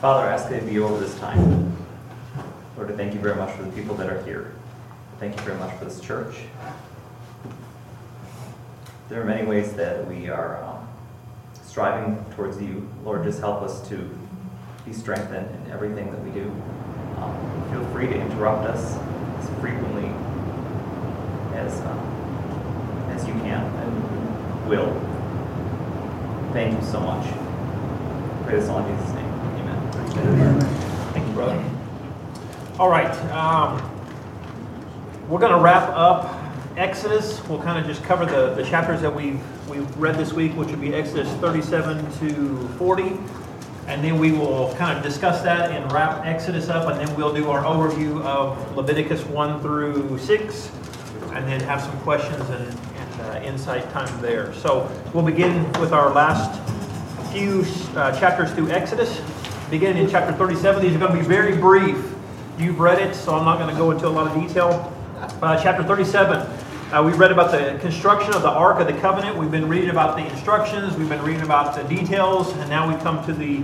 Father, I ask that you be over this time. Lord, I thank you very much for the people that are here. Thank you very much for this church. There are many ways that we are striving towards you. Lord, just help us to be strengthened in everything that we do. Feel free to interrupt us as frequently as you can and will. Thank you so much. Pray this all in Jesus' name. Amen. Thank you, brother. All right. We're going to wrap up Exodus. We'll kind of just cover the chapters that we've read this week, which would be Exodus 37 to 40. And then we will kind of discuss that and wrap Exodus up. And then we'll do our overview of Leviticus 1 through 6. And then have some questions and insight time there. So we'll begin with our last few chapters through Exodus. Beginning in chapter 37. These are going to be very brief. You've read it, so I'm not going to go into a lot of detail. Chapter 37, we read about the construction of the Ark of the Covenant. We've been reading about the instructions. We've been reading about the details. And now we come to the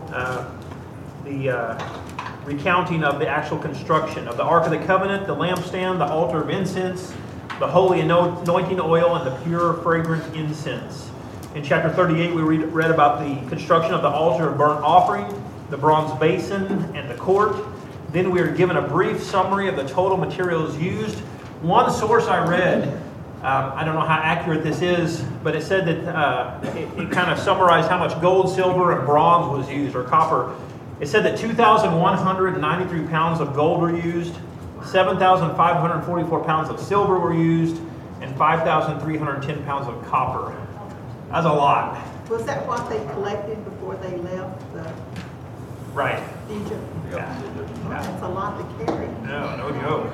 recounting of the actual construction of the Ark of the Covenant, the lampstand, the altar of incense, the holy anointing oil, and the pure fragrant incense. In chapter 38, we read about the construction of the altar of burnt offering, the bronze basin, and the court. Then we are given a brief summary of the total materials used. One source I read, I don't know how accurate this is, but it said that it kind of summarized how much gold, silver, and bronze was used, or copper. It said that 2,193 pounds of gold were used, 7,544 pounds of silver were used, and 5,310 pounds of copper. That's a lot. Was that what they collected before they left Right. Egypt? Yeah. That's a lot to carry. No joke.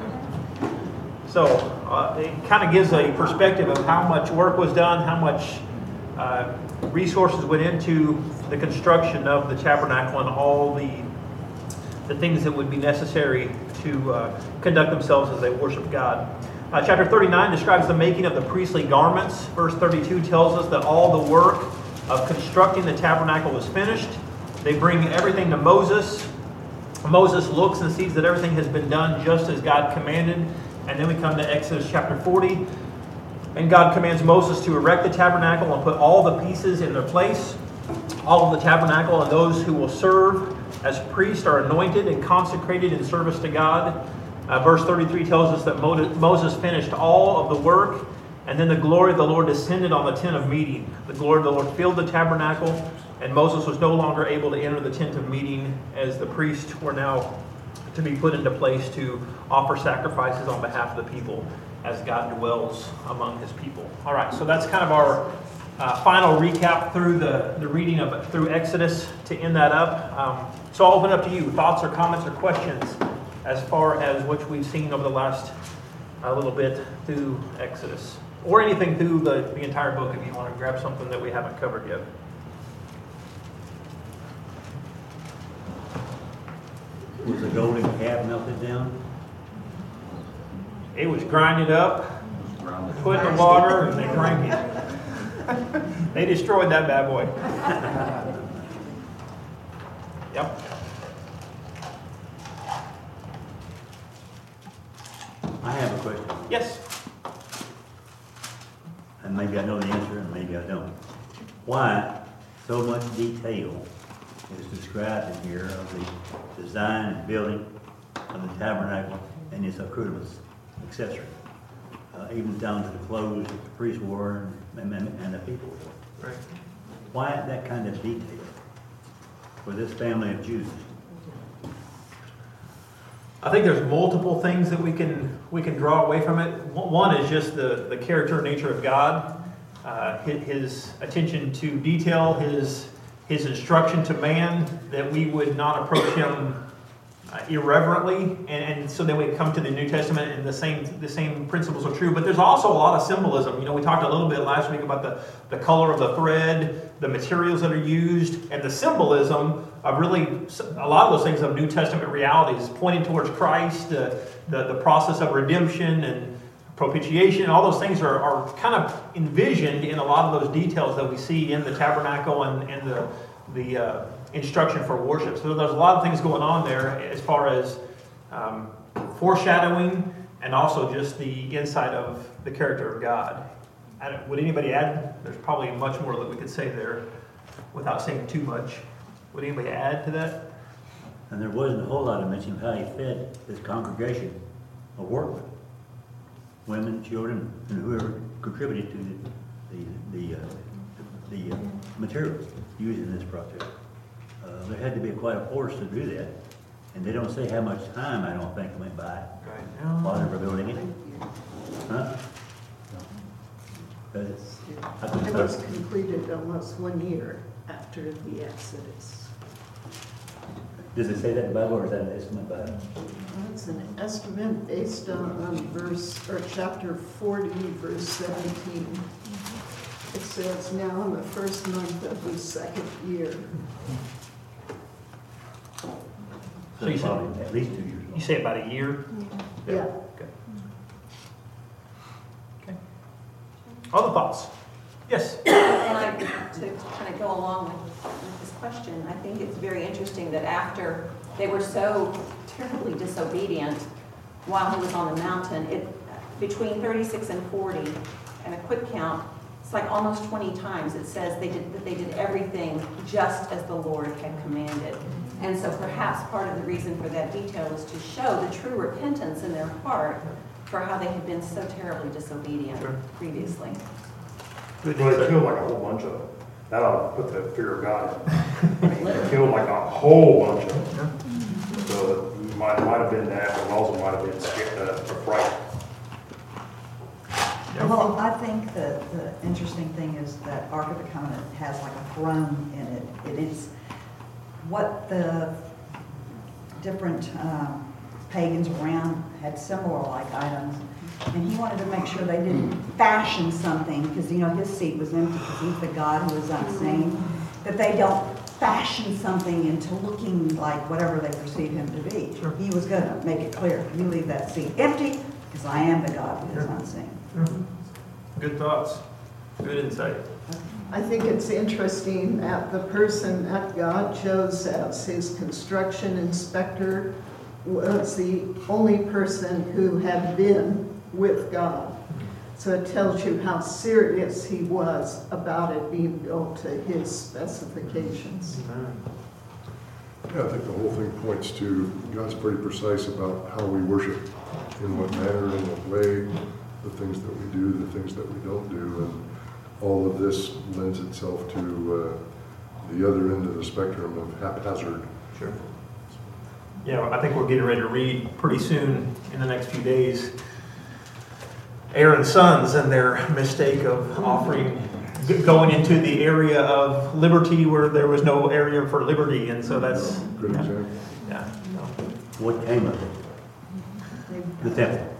So it kind of gives a perspective of how much work was done, how much resources went into the construction of the tabernacle, and all the things that would be necessary to conduct themselves as they worship God. Chapter 39 describes the making of the priestly garments. Verse 32 tells us that all the work of constructing the tabernacle was finished. They bring everything to Moses. Moses looks and sees that everything has been done just as God commanded. And then we come to Exodus chapter 40. And God commands Moses to erect the tabernacle and put all the pieces in their place. All of the tabernacle and those who will serve as priests are anointed and consecrated in service to God. Verse 33 tells us that Moses finished all of the work, and then the glory of the Lord descended on the tent of meeting. The glory of the Lord filled the tabernacle, and Moses was no longer able to enter the tent of meeting, as the priests were now to be put into place to offer sacrifices on behalf of the people as God dwells among his people. All right, so that's kind of our final recap through the reading of through Exodus to end that up. So I'll open it up to you. Thoughts or comments or questions as far as what we've seen over the last little bit through Exodus. Or anything through the entire book if you want to grab something that we haven't covered yet. Was the golden calf melted down? It was grinded up, put in the water, and they drank it. They destroyed that bad boy. Yep. I have a question. Yes. And maybe I know the answer and maybe I don't. Why so much detail is described in here of the design and building of the tabernacle and its accoutrements, accessory, even down to the clothes that the priests wore and the people wore. Right. Why that kind of detail for this family of Jews? I think there's multiple things that we can draw away from it. One is just the character and nature of God, his attention to detail, his instruction to man that we would not approach him irreverently, and so then we come to the New Testament and the same principles are true. But there's also a lot of symbolism. You know, we talked a little bit last week about the color of the thread, the materials that are used, and the symbolism of really a lot of those things of New Testament realities, pointing towards Christ, the process of redemption and propitiation. All those things are kind of envisioned in a lot of those details that we see in the tabernacle and the instruction for worship. So there's a lot of things going on there as far as foreshadowing and also just the insight of the character of God. Would anybody add? There's probably much more that we could say there without saying too much. Would anybody add to that? And there wasn't a whole lot of mention of how he fed his congregation of workmen, women, children, and whoever contributed to the materials used in this project. There had to be quite a force to do that, and they don't say how much time, I don't think, went by while they were building it. Huh? But I think It so. was completed almost 1 year after the Exodus. Does it say that in the Bible, or is that an estimate by? That's an estimate based on chapter 40, verse 17. It says, now in the first month of the second year. So you said- Probably at least 2 years. You say about a year? Yeah. Okay. Other thoughts? Yes? And to kind of go along with this question, I think it's very interesting that after they were so terribly disobedient while he was on the mountain, between 36 and 40, and a quick count, it's like almost 20 times it says that they did everything just as the Lord had commanded. And so perhaps part of the reason for that detail is to show the true repentance in their heart for how they had been so terribly disobedient previously. Good Well, they insight. killed like a whole bunch of them. That ought to put the fear of God in. They killed like a whole bunch of them. So it might have been that, but also might have been scared, frightened. Well, I think the interesting thing is that Ark of the Covenant has like a throne in it. It is what the different pagans around had similar like items. And he wanted to make sure they didn't fashion something, because his seat was empty because he's the God who is unseen, that they don't fashion something into looking like whatever they perceive him to be. Sure. He was going to make it clear, you leave that seat empty because I am the God who is unseen. Good thoughts. Good insight. I think it's interesting that the person that God chose as his construction inspector was the only person who had been with God. So it tells you how serious he was about it being built to his specifications. Yeah, I think the whole thing points to God's pretty precise about how we worship, in what manner, in what way, the things that we do, the things that we don't do, and all of this lends itself to the other end of the spectrum of haphazard. Sure. Yeah, I think we're getting ready to read pretty soon in the next few days Aaron's sons and their mistake of going into the area of liberty where there was no area for liberty, and so that's Good example. yeah. What came of it? The temple.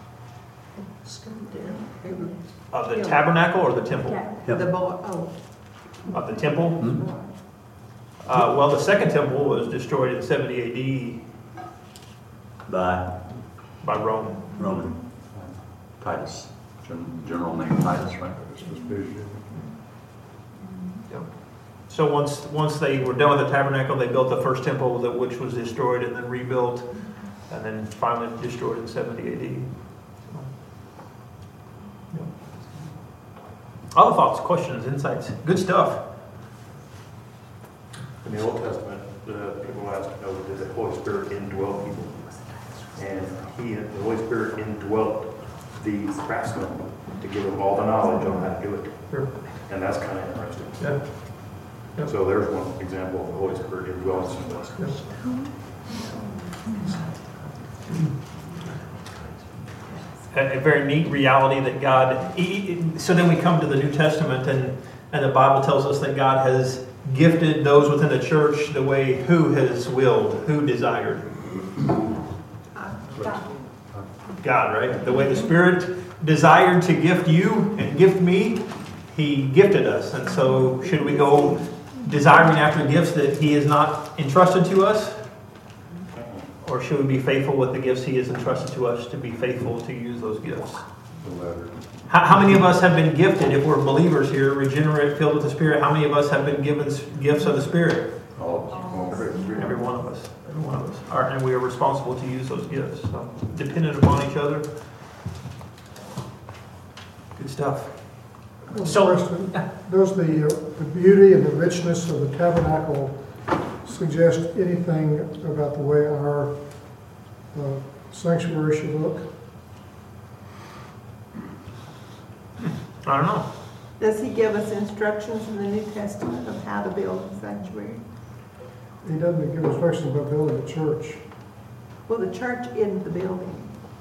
Of the tabernacle or the temple? The boy, Of the temple. Hmm? Well, the second temple was destroyed in 70 AD By by Rome. Roman. Titus, general name Titus, right? This was big. Yep. So once they were done with the tabernacle, they built the first temple, which was destroyed and then rebuilt, and then finally destroyed in 70 AD. Yep. Other thoughts, questions, insights? Good stuff. In the Old Testament, people ask, did the Holy Spirit indwell people? And the Holy Spirit indwelt the craftsmen to give them all the knowledge on how to do it. Sure. And that's kind of interesting. Yeah. Yep. So there's one example of the Holy Spirit indwelling someone. A very neat reality that God, so then we come to the New Testament and the Bible tells us that God has gifted those within the church the way who has willed, who desired. God, right? The way the Spirit desired to gift you and gift me, He gifted us. And so should we go desiring after gifts that He has not entrusted to us? Or should we be faithful with the gifts He has entrusted to us to be faithful to use those gifts? The latter. How many of us have been gifted, if we're believers here, regenerate, filled with the Spirit, how many of us have been given gifts of the Spirit? All of us, every one of us, and we are responsible to use those gifts, so, dependent upon each other. Good stuff. So, Does the beauty and the richness of the tabernacle suggest anything about the way our sanctuary should look? I don't know. Does he give us instructions in the New Testament of how to build a sanctuary? He doesn't give instructions about building a church. Well, the church isn't the building.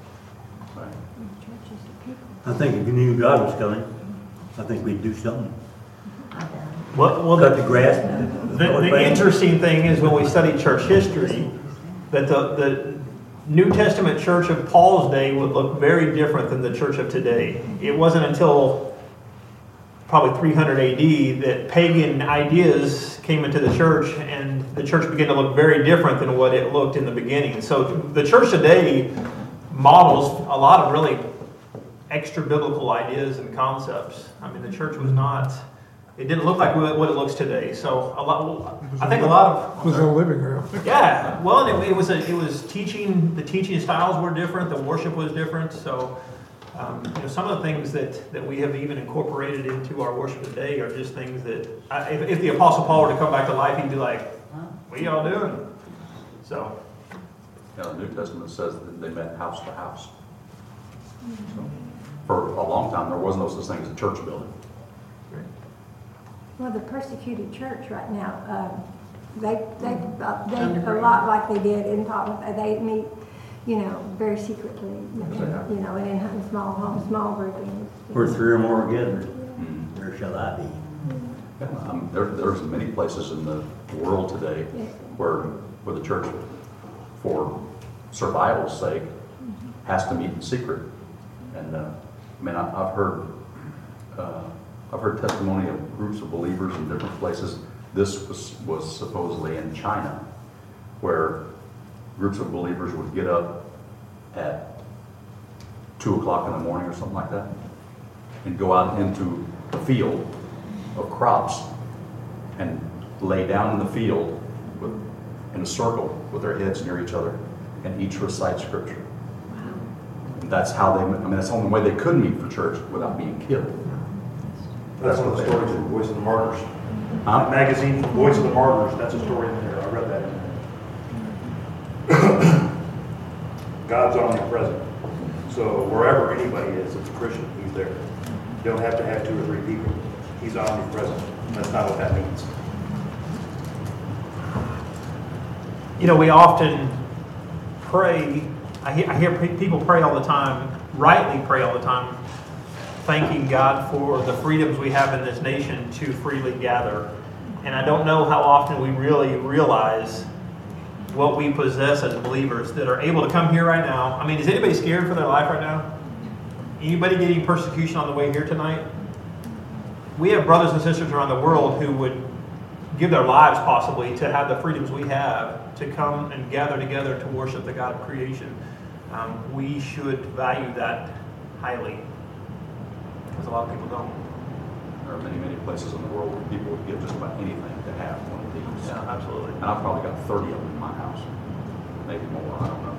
I think if you knew God was coming, I think we'd do something. Well, Cut the grass. the interesting thing is when we study church history, that the New Testament church of Paul's day would look very different than the church of today. It wasn't until probably 300 AD that pagan ideas came into the church, and the church began to look very different than what it looked in the beginning. So the church today models a lot of really extra biblical ideas and concepts. I mean, the church was not, it didn't look like what it looks today. So I think a lot of, It was in a living room. yeah, well, and it was teaching, the teaching styles were different, the worship was different. So some of the things that we have even incorporated into our worship today are just things that, if the Apostle Paul were to come back to life, he'd be like, what are y'all doing? So. Yeah, the New Testament says that they met house to house. So, for a long time, there was no such thing as a church building. Well, the persecuted church right now, they a lot like they did in Tottenham. They meet, very secretly, and in small homes, small groupings. Where three or more together, where shall I be? There's many places in the world today where the church, for survival's sake, has to meet in secret. And I've heard testimony of groups of believers in different places. This was supposedly in China, where groups of believers would get up at 2 o'clock in the morning or something like that, and go out into a field of crops and lay down in the field in a circle with their heads near each other, and each recite scripture. And that's how that's the only way they could meet for church without being killed. That's one of the stories in Voice of the Martyrs. Huh? Magazine, Voice of the Martyrs, that's a story in there. I read that in there. God's omnipresent. So wherever anybody is, it's a Christian, he's there. You don't have to have 2 or 3 people. He's omnipresent. That's not what that means. We often pray. I hear people pray all the time, rightly pray all the time, thanking God for the freedoms we have in this nation to freely gather. And I don't know how often we really realize what we possess as believers that are able to come here right now. I mean, is anybody scared for their life right now? Anybody getting persecution on the way here tonight? We have brothers and sisters around the world who would give their lives possibly to have the freedoms we have, to come and gather together to worship the God of creation. We should value that highly, because a lot of people don't. There are many, many places in the world where people would give just about anything to have one of these. Yeah, absolutely. And I've probably got 30 of them in my house. Maybe more, I don't know.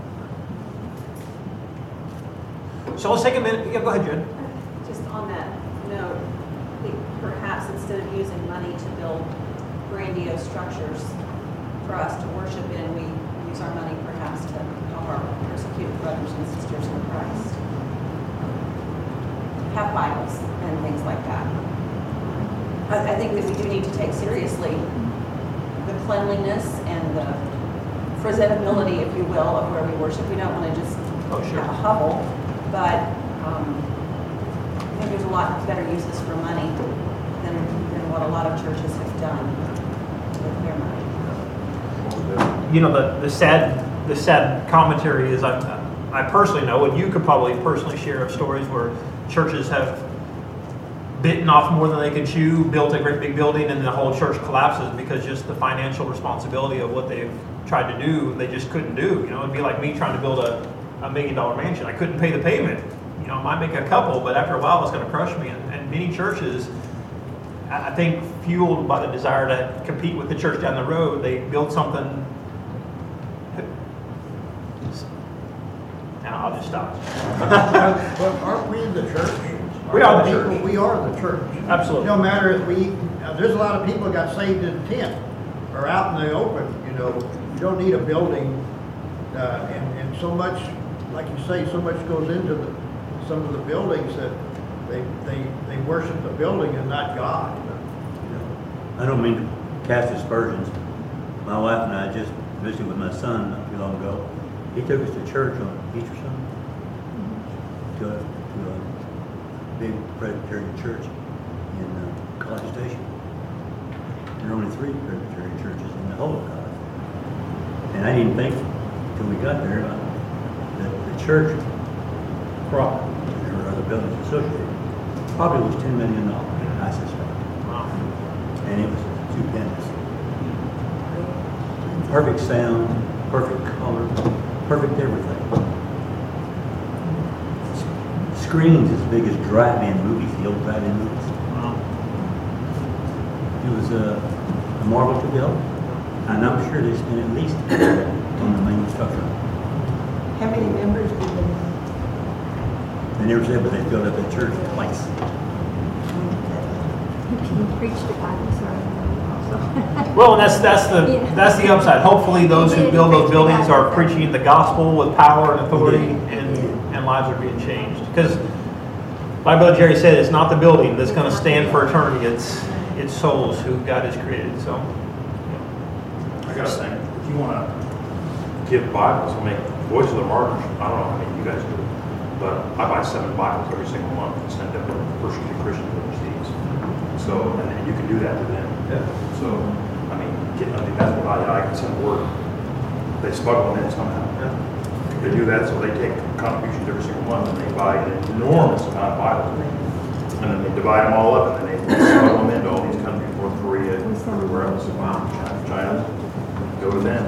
So let's take a minute. Yeah, go ahead, Jen. Just on that note, I think perhaps instead of using money to build grandiose structures for us to worship in, we use our money perhaps to help our persecuted brothers and sisters in Christ have Bibles and things like that. I think that we do need to take seriously the cleanliness and the presentability, if you will, of where we worship. We don't want to just have a hovel, but I think there's a lot better uses for money than what a lot of churches have done with their money. The sad commentary is I personally know, and you could probably personally share of stories where churches have bitten off more than they could chew, built a great big building, and the whole church collapses because just the financial responsibility of what they've tried to do, they just couldn't do. It'd be like me trying to build a $1 million mansion. I couldn't pay the payment. I might make a couple, but after a while it's going to crush me. And many churches, I think, fueled by the desire to compete with the church down the road, they built something Now, I'll just stop. But aren't we the church? We are the People, church. We are the church. Absolutely. No matter if there's a lot of people got saved in a tent or out in the open, you know. You don't need a building, and so much, like you say, so much goes into some of the buildings that they worship the building and not God. You know. I don't mean to cast aspersions. My wife and I just visited with my son not too long ago. He took us to church on Easter Sunday, to a big Presbyterian church in College Station. There are only 3 Presbyterian churches in the whole of College. And I didn't think until we got there that the church proper, there were other buildings associated, probably was $10 million, I suspect. Wow. And it was stupendous. Perfect sound, perfect color, perfect everything. Screens as big as drive-in movies, the old drive-in movies. Wow. It was a marvel to build, and I'm sure they spent at least on the main structure. How many members did they have? They never said, but they filled up the church twice. He preached a Bible sermon also. Well, and that's the upside. Hopefully, those who build those buildings are preaching the gospel with power and authority, and lives are being changed. Because, like Brother Jerry said, it's not the building that's going to stand for eternity. It's souls who God has created. So, I gotta think, if you wanna give Bibles and make Voice of the Martyrs, I don't know how many you guys do, but I buy 7 Bibles every single month and send them to persecuted Christians overseas. So, and then you can do that to them. Yeah. So, I mean, that's what I can send word. They smuggle them in somehow. yeah. They do that, so they take contributions every single month and they buy an enormous amount of Bibles. And then they divide them all up and then they smuggle them into all these countries, North Korea, everywhere else. Wow. China. Go to them.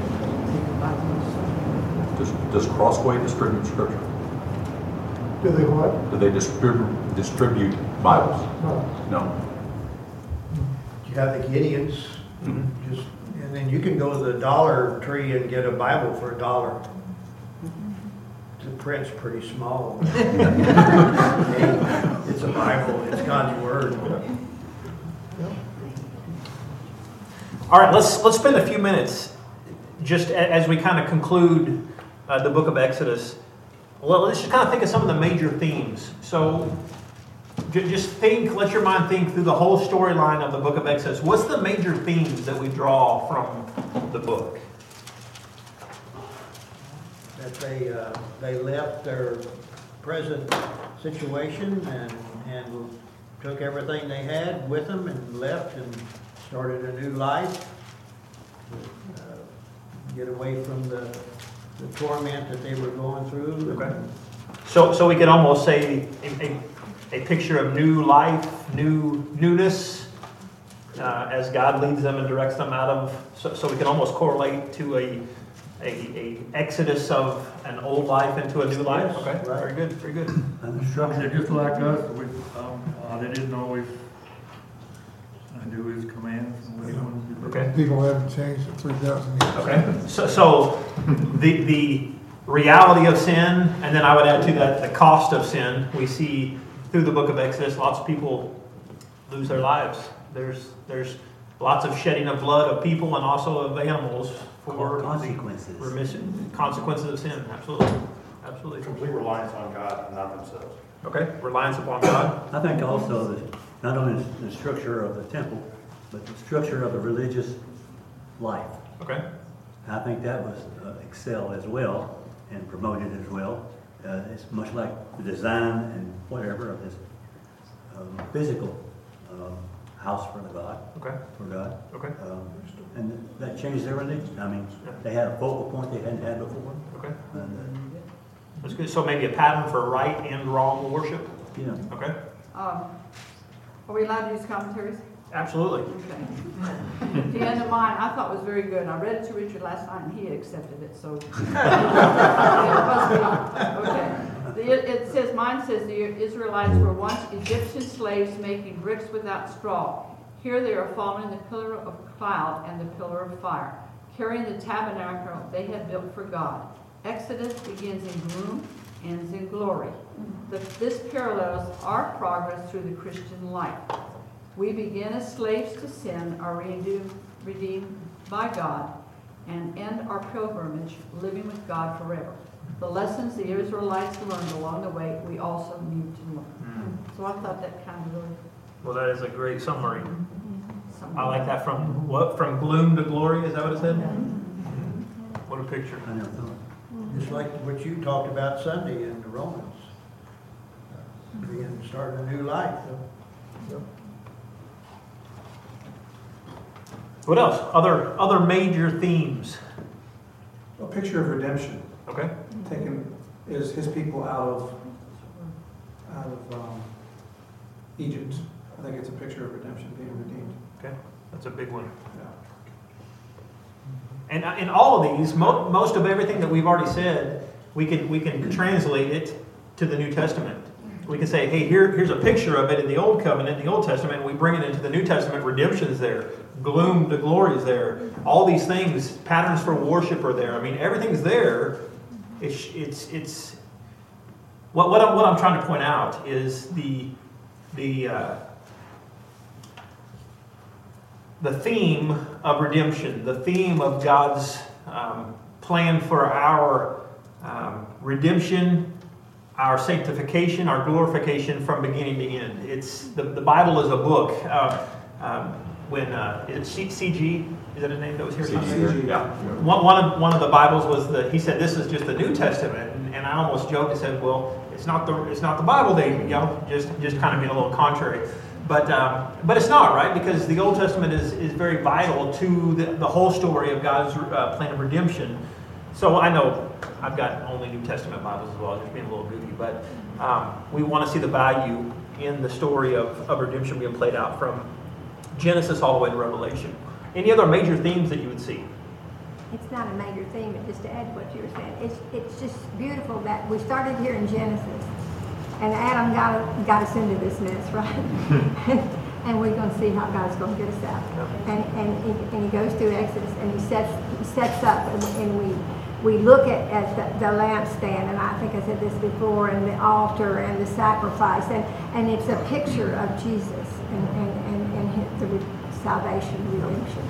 Does Crossway distribute scripture? Do they what? Do they distribute Bibles? No. No. You have the Gideons, and then you can go to the Dollar Tree and get a Bible for $1. The print's pretty small. It's a Bible, it's God's Word. All right, let's spend a few minutes just as we kind of conclude the book of Exodus. Well, let's just kind of think of some of the major themes. So just think, let your mind think through the whole storyline of the book of Exodus. What's the major themes that we draw from the book? That they left their present situation and took everything they had with them and left and started a new life. Get away from the torment that they were going through. Okay. So we could almost say a picture of new life, newness, as God leads them and directs them out of. So we can almost correlate to a exodus of an old life into a new life. Yes, Okay. right. Very good. Very good. And the structure. They're just like us, they didn't always do his commands and what he wanted to do. Okay. People haven't changed in 3,000 years. Okay. So the reality of sin, and then I would add to that the cost of sin. We see through the book of Exodus, lots of people lose their lives. There's lots of shedding of blood of people and also of animals for Consequences. Consequences of sin. Absolutely. Complete reliance on God and not themselves. Okay. Reliance upon God. I think also that not only the structure of the temple, but the structure of the religious life. Okay. I think that was excelled as well and promoted as well. It's much like the design and whatever of this physical house for God. Okay. For God. Okay. And that changed their religion. I mean, they had a focal point they hadn't had before. Okay. And, That's good. So maybe a pattern for right and wrong worship. yeah. Okay. Are we allowed to use commentaries? Absolutely. Okay. The end of mine, I thought was very good. I read it to Richard last night and he accepted it, so. Okay. It says, mine says, the Israelites were once Egyptian slaves making bricks without straw. Here they are following the pillar of cloud and the pillar of fire. carrying the tabernacle they had built for God. Exodus begins in gloom, ends in glory. This parallels our progress through the Christian life. We begin as slaves to sin, are redeemed by God, and end our pilgrimage living with God forever. The lessons the Israelites learned along the way, we also need to learn. So I thought that kind of really... Well, that is a great summary. I like that. From gloom to glory, is that what it said? What a picture. I never thought. Just like what you talked about Sunday in the Romans. Starting a new life. What else? Other major themes. A picture of redemption. Okay. Taken is his people out of Egypt. I think it's a picture of redemption being redeemed. Okay, that's a big one. Yeah. And in all of these, most of everything that we've already said, we can translate it to the New Testament. We can say, hey, here's a picture of it in the Old Covenant, the Old Testament. We bring it into the New Testament. Redemption is there. Gloom to glory is there. All these things, patterns for worship are there. I mean, everything's there. It's what I'm trying to point out is the theme of redemption, the theme of God's plan for our redemption, our sanctification, our glorification from beginning to end. It's the Bible is a book. Is it C.G.? Is that his name that was here? C.G. Yeah. One of the Bibles was he said this is just the New Testament, and I almost joked and said, well, it's not the Bible, Dave. Just kind of being a little contrary. But it's not, right? Because the Old Testament is very vital to the whole story of God's plan of redemption. So I know I've got only New Testament Bibles as well, just being a little goofy, but we want to see the value in the story of redemption being played out from Genesis all the way to Revelation. Any other major themes that you would see? It's not a major theme, but just to add to what you were saying, it's just beautiful that we started here in Genesis, and Adam got us into this mess, right? And we're going to see how God's going to get us out. And he goes through Exodus, and he sets up, and we look at the lampstand, and I think I said this before, and the altar and the sacrifice, and it's a picture of Jesus and the salvation, redemption,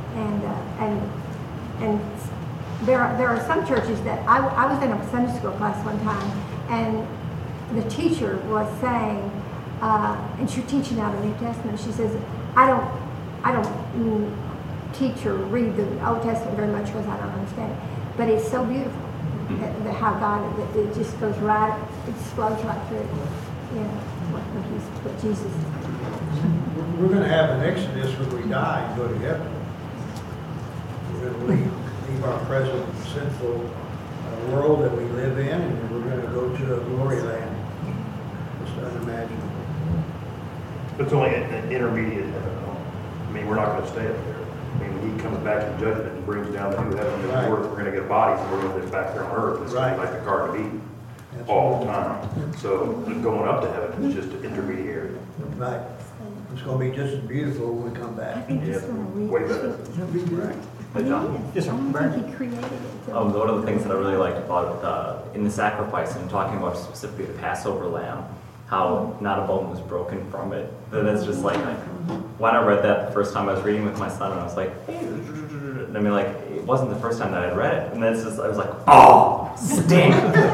and there are some churches that I was in a Sunday school class one time, and the teacher was saying, and she's teaching out of the New Testament. She says, I don't teach or read the Old Testament very much because I don't understand it. But it's so beautiful how God, it just goes right, it just flows right through it. You know, what Jesus is. We're going to have an exodus when we die and go to heaven. We're going to leave our present sinful world that we live in, and we're going to go to a glory land. It's unimaginable. It's only an intermediate heaven. I mean, we're not going to stay up there. I mean, when he comes back in judgment and brings down the new heaven and the earth, we're going to get bodies and we're going to live back there on earth. It's going to be like the Garden of Eden all the time. So going up to heaven is just an intermediary. Right. It's going to be just as beautiful when we come back. Yeah, way better. It'll be great. Hey, John. Yes, sir. He created it. One of the things that I really liked about in the sacrifice and talking about specifically the Passover lamb, how not a bone was broken from it. That's just like when I read that the first time I was reading with my son, and I was like, hey, I mean, like, it wasn't the first time that I'd read it, and then it's just, I was like, oh, stink.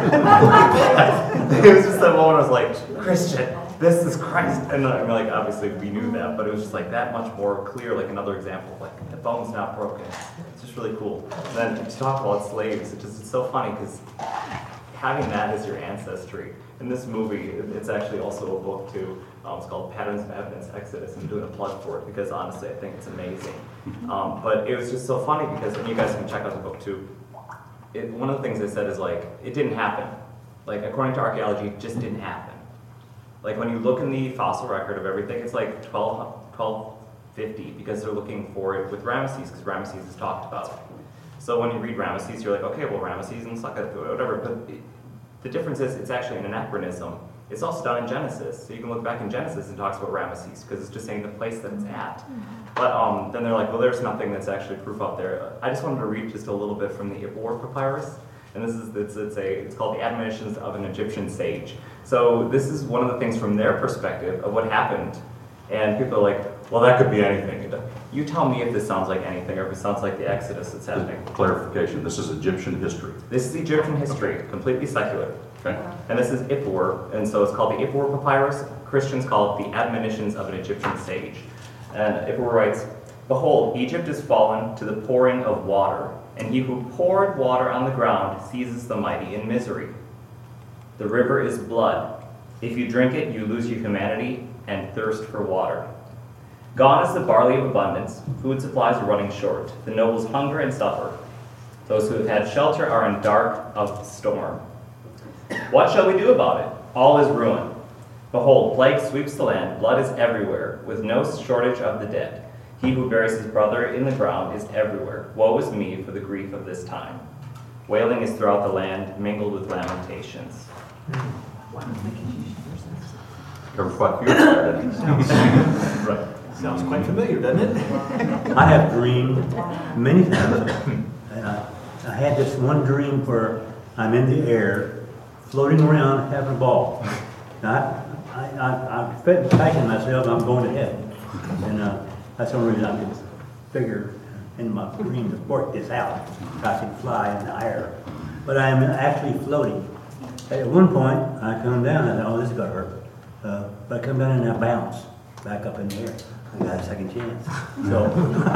It was just that moment I was like, Christian, this is Christ. And I mean, like, obviously we knew that, but it was just like that much more clear, like another example, like the bone's not broken. It's just really cool. And then to talk about slaves, it's so funny because having that as your ancestry. In this movie, it's actually also a book too. It's called Patterns of Evidence, Exodus. I'm doing a plug for it because honestly, I think it's amazing. But it was just so funny because, and you guys can check out the book too. One of the things they said is like, it didn't happen. Like according to archaeology, it just didn't happen. Like when you look in the fossil record of everything, it's like 1250 because they're looking for it with Ramesses because Ramesses is talked about. So when you read Ramesses, you're like, okay, well Ramesses and Sukkot, whatever. But the difference is it's actually an anachronism It's also done in Genesis. So you can look back in Genesis and it talks about Ramesses because it's just saying the place that it's at. But then they're like, well, there's nothing that's actually proof out there. I just wanted to read just a little bit from the Ippur Papyrus. And this is it's called the Admonitions of an Egyptian Sage. So this is one of the things from their perspective of what happened. And people are like, well, that could be anything. You tell me if this sounds like anything or if it sounds like the Exodus that's happening. Clarification, this is Egyptian history. This is Egyptian history, completely secular. Okay. And this is Ippur, and so it's called the Ippur Papyrus. Christians call it the Admonitions of an Egyptian Sage. And Ippur writes, "Behold, Egypt is fallen to the pouring of water, and he who poured water on the ground seizes the mighty in misery. The river is blood. If you drink it, you lose your humanity and thirst for water. Gone is the barley of abundance. Food supplies are running short. The nobles hunger and suffer. Those who have had shelter are in dark of storm. What shall we do about it? All is ruin. Behold, plague sweeps the land. Blood is everywhere, with no shortage of the dead. He who buries his brother in the ground is everywhere. Woe is me for the grief of this time. Wailing is throughout the land, mingled with lamentations." Covered quite a few there, didn't it? Right. Sounds quite familiar, doesn't it? I have dreamed many times, and I had this one dream where I'm in the air, floating around, having a ball. Now, I'm packing myself, I'm going to heaven. And that's the only reason I could figure in my dream to work this out. I could fly in the air. But I am actually floating. At one point, I come down, and I thought, oh, this is going to hurt. But I come down and I bounce back up in the air. I got a second chance. So,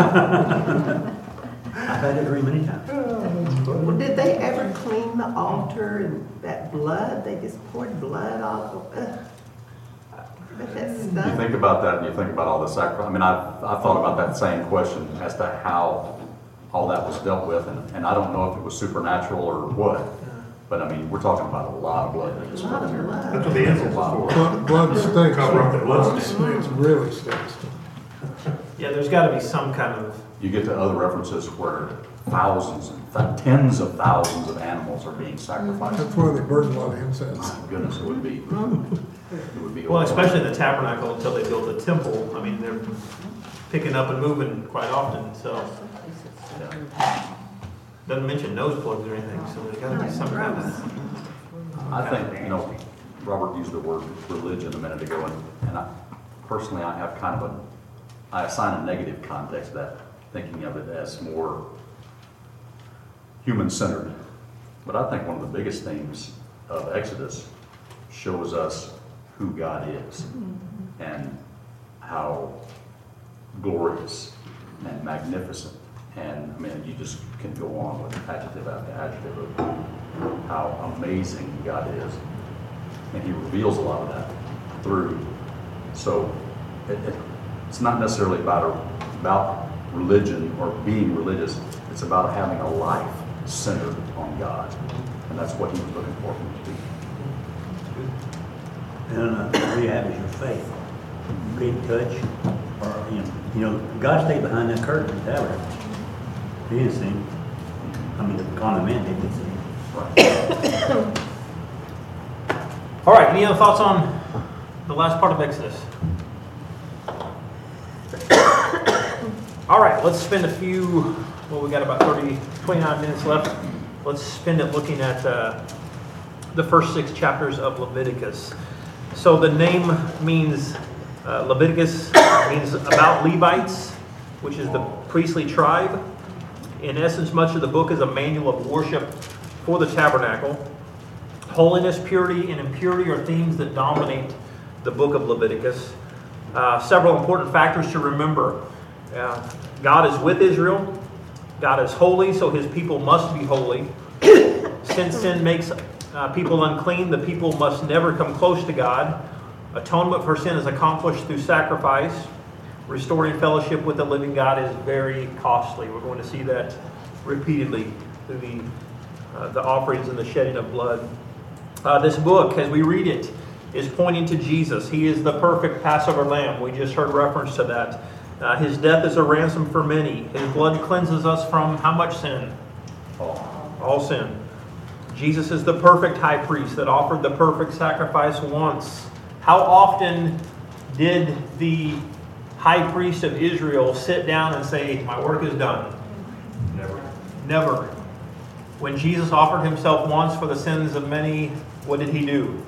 I've had a dream many times. Well, did they ever clean the altar and that blood? They just poured blood all over. But that's You stuff. think about that and you think about all the sacrifice. I mean, I've thought about that same question as to how all that was dealt with, and I don't know if it was supernatural or what. But I mean, we're talking about a lot of blood. A lot of blood. That's what the incense is for. Blood stinks. Cover up the blood. It really stinks. Yeah, there's got to be some kind of. You get to other references where thousands, tens of thousands of animals are being sacrificed. That's why they burn a lot of incense. My goodness, it would be. Well, especially the tabernacle until they built the temple. I mean, they're picking up and moving quite often, so. Doesn't mention nose plugs or anything, so there's got to be some kind of. I think, you know, Robert used the word religion a minute ago, and personally, I have kind of I assign a negative context to that, thinking of it as more human-centered. But I think one of the biggest themes of Exodus shows us who God is and how glorious and magnificent. And I mean, you just can go on with adjective after adjective of how amazing God is. And he reveals a lot of that through. So it's not necessarily about religion or being religious. It's about having a life centered on God. And that's what he was looking for from the people. And all you have is your faith. You can't touch, or you know, God stayed behind that curtain in the tabernacle. He didn't see him. I mean, the common man didn't see him. All right, any other thoughts on the last part of Exodus? All right, let's spend we got about 29 minutes left. Let's spend it looking at the first 6 chapters of Leviticus. So the name means, Leviticus means about Levites, which is the priestly tribe. In essence, much of the book is a manual of worship for the tabernacle. Holiness, purity, and impurity are themes that dominate the book of Leviticus. Several important factors to remember. God is with Israel. God is holy, so his people must be holy. Since sin makes people unclean, the people must never come close to God. Atonement for sin is accomplished through sacrifice. Restoring fellowship with the living God is very costly. We're going to see that repeatedly through the offerings and the shedding of blood. This book, as we read it, is pointing to Jesus. He is the perfect Passover lamb. We just heard reference to that. His death is a ransom for many. His blood cleanses us from how much sin? All sin. Jesus is the perfect high priest that offered the perfect sacrifice once. How often did the high priest of Israel sit down and say, my work is done? Never. Never. When Jesus offered himself once for the sins of many, what did he do?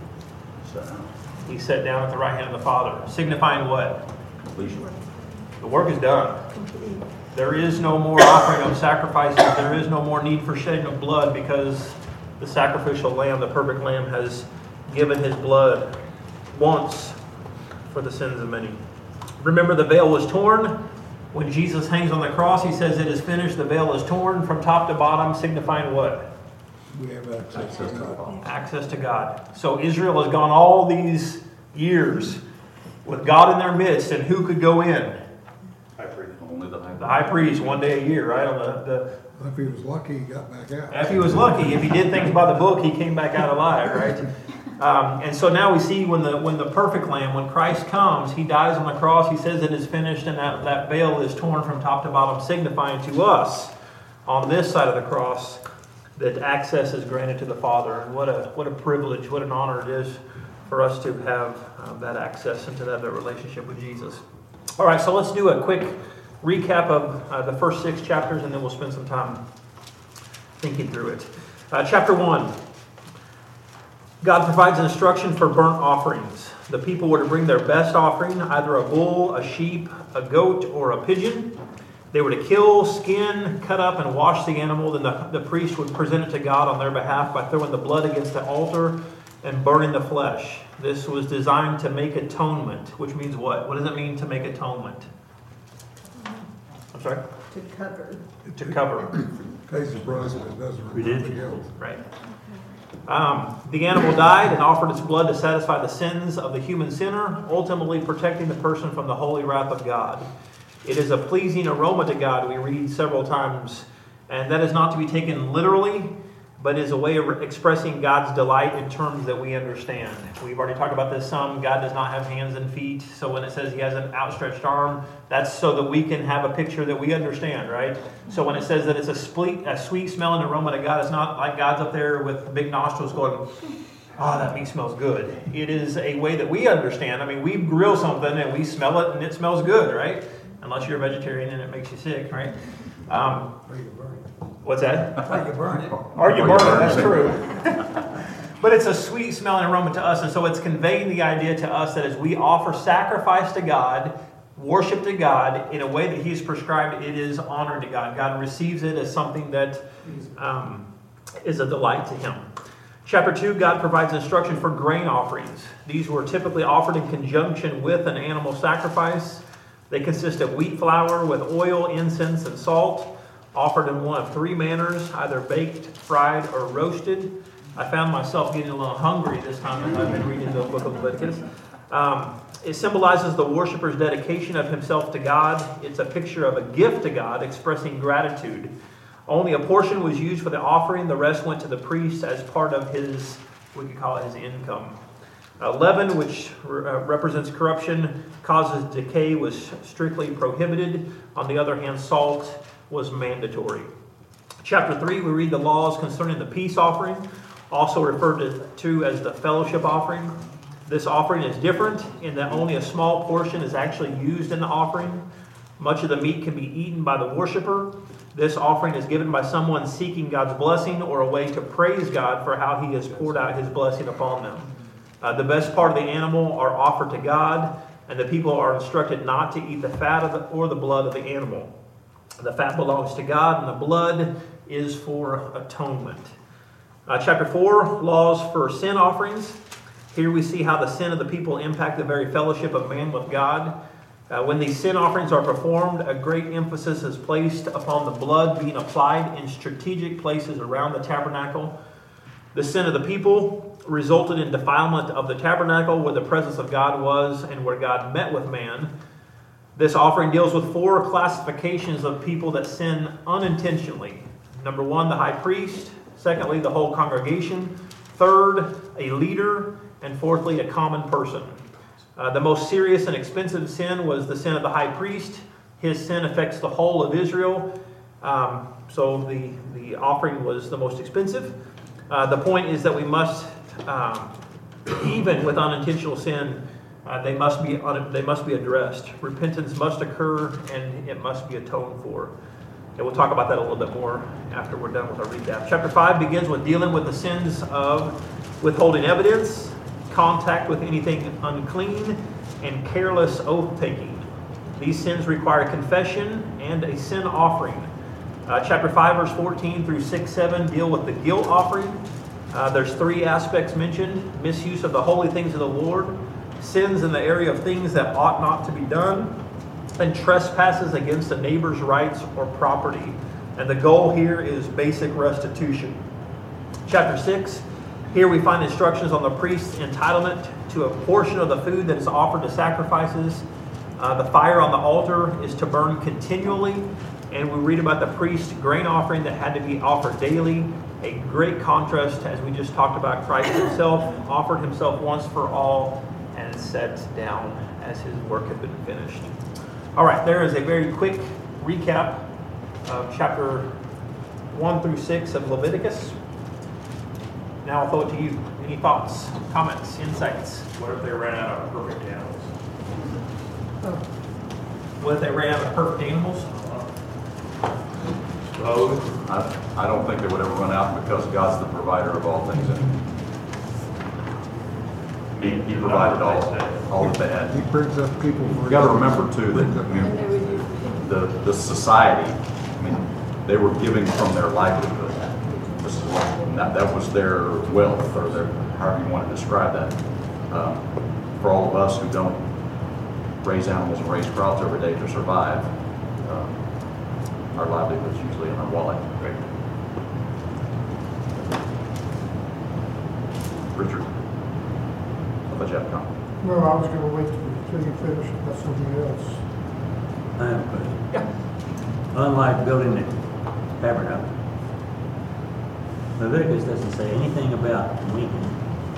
He sat down at the right hand of the Father, signifying what? Completion. The work is done. There is no more offering of sacrifices. There is no more need for shedding of blood, because the sacrificial lamb, the perfect lamb, has given his blood once for the sins of many. Remember, the veil was torn. When Jesus hangs on the cross, he says, it is finished. The veil is torn from top to bottom, signifying what? We have access to God. Access to God. So Israel has gone all these years with God in their midst, and who could go in? High priest. Only the high priest. The high priest, one day a year, right? If he was lucky, he got back out. If he was lucky, if he did things by the book, he came back out alive, right? And so now we see when the perfect lamb, when Christ comes, he dies on the cross, he says it is finished, and that veil is torn from top to bottom, signifying to us on this side of the cross that access is granted to the Father. And what a privilege, what an honor it is for us to have that access and to have that relationship with Jesus. All right, so let's do a quick recap of the first 6 chapters, and then we'll spend some time thinking through it. Chapter 1. God provides instruction for burnt offerings. The people were to bring their best offering, either a bull, a sheep, a goat, or a pigeon. They were to kill, skin, cut up, and wash the animal. Then the priest would present it to God on their behalf by throwing the blood against the altar and burning the flesh. This was designed to make atonement, which means what? What does it mean to make atonement? I'm sorry? To cover. To cover. Pays the price and it doesn't Redemption. else. Right. The animal died and offered its blood to satisfy the sins of the human sinner, ultimately protecting the person from the holy wrath of God. It is a pleasing aroma to God, we read several times, and that is not to be taken literally, but is a way of expressing God's delight in terms that we understand. We've already talked about this some. God does not have hands and feet, so when it says he has an outstretched arm, that's so that we can have a picture that we understand, right? So when it says that it's a sweet smelling aroma to God, it's not like God's up there with big nostrils going, that meat smells good. It is a way that we understand. I mean, we grill something and we smell it and it smells good, right? Unless you're a vegetarian and it makes you sick, right? What's that? Or you burn it. Or you burn it, that's true. But it's a sweet smelling aroma to us, and so it's conveying the idea to us that as we offer sacrifice to God, worship to God in a way that He's prescribed, it is honored to God. God receives it as something that is a delight to Him. Chapter 2, God provides instruction for grain offerings. These were typically offered in conjunction with an animal sacrifice. They consist of wheat flour with oil, incense, and salt, offered in one of 3 manners, either baked, fried, or roasted. I found myself getting a little hungry this time as I've been reading the book of Leviticus. It symbolizes the worshiper's dedication of himself to God. It's a picture of a gift to God, expressing gratitude. Only a portion was used for the offering. The rest went to the priest as part of his, we could call it his income. Leaven, which represents corruption, causes decay, was strictly prohibited. On the other hand, salt was mandatory. Chapter 3, we read the laws concerning the peace offering, also referred to as the fellowship offering. This offering is different in that only a small portion is actually used in the offering. Much of the meat can be eaten by the worshiper. This offering is given by someone seeking God's blessing or a way to praise God for how He has poured out His blessing upon them. The best part of the animal are offered to God, and the people are instructed not to eat the fat or the blood of the animal. The fat belongs to God, and the blood is for atonement. Chapter 4, laws for sin offerings. Here we see how the sin of the people impact the very fellowship of man with God. When these sin offerings are performed, a great emphasis is placed upon the blood being applied in strategic places around the tabernacle. The sin of the people resulted in defilement of the tabernacle where the presence of God was and where God met with man. This offering deals with 4 classifications of people that sin unintentionally. Number 1, the high priest. Secondly, the whole congregation. Third, a leader. And fourthly, a common person. The most serious and expensive sin was the sin of the high priest. His sin affects the whole of Israel. So the offering was the most expensive. The point is that we must, even with unintentional sin, they must be addressed. Repentance must occur, and it must be atoned for. And we'll talk about that a little bit more after we're done with our recap. Chapter 5 begins with dealing with the sins of withholding evidence, contact with anything unclean, and careless oath-taking. These sins require confession and a sin offering. Chapter 5, verse 14 through 6-7 deal with the guilt offering. There's 3 aspects mentioned: misuse of the holy things of the Lord, sins in the area of things that ought not to be done, and trespasses against a neighbor's rights or property. And the goal here is basic restitution. Chapter 6, here we find instructions on the priest's entitlement to a portion of the food that is offered to sacrifices. The fire on the altar is to burn continually, and we read about the priest's grain offering that had to be offered daily. A great contrast, as we just talked about, Christ himself offered himself once for all and sat down as his work had been finished. All right, there is a very quick recap of chapter 1 through 6 of Leviticus. Now I'll throw it to you. Any thoughts, comments, insights? What if they ran out of perfect animals? What if they ran out of perfect animals? I don't think they would ever run out because God's the provider of all things. And He provided all that they had. He brings up people. You got to remember too that the society, they were giving from their livelihood. That was their wealth, or their, however you want to describe that. For all of us who don't raise animals and raise crops every day to survive, our livelihood is usually in our wallet. Right. Richard, how about you have a comment? No, I was going to wait till you finish about something else. I have a question. Yeah. Unlike building the tabernacle, Leviticus doesn't say anything about weaning,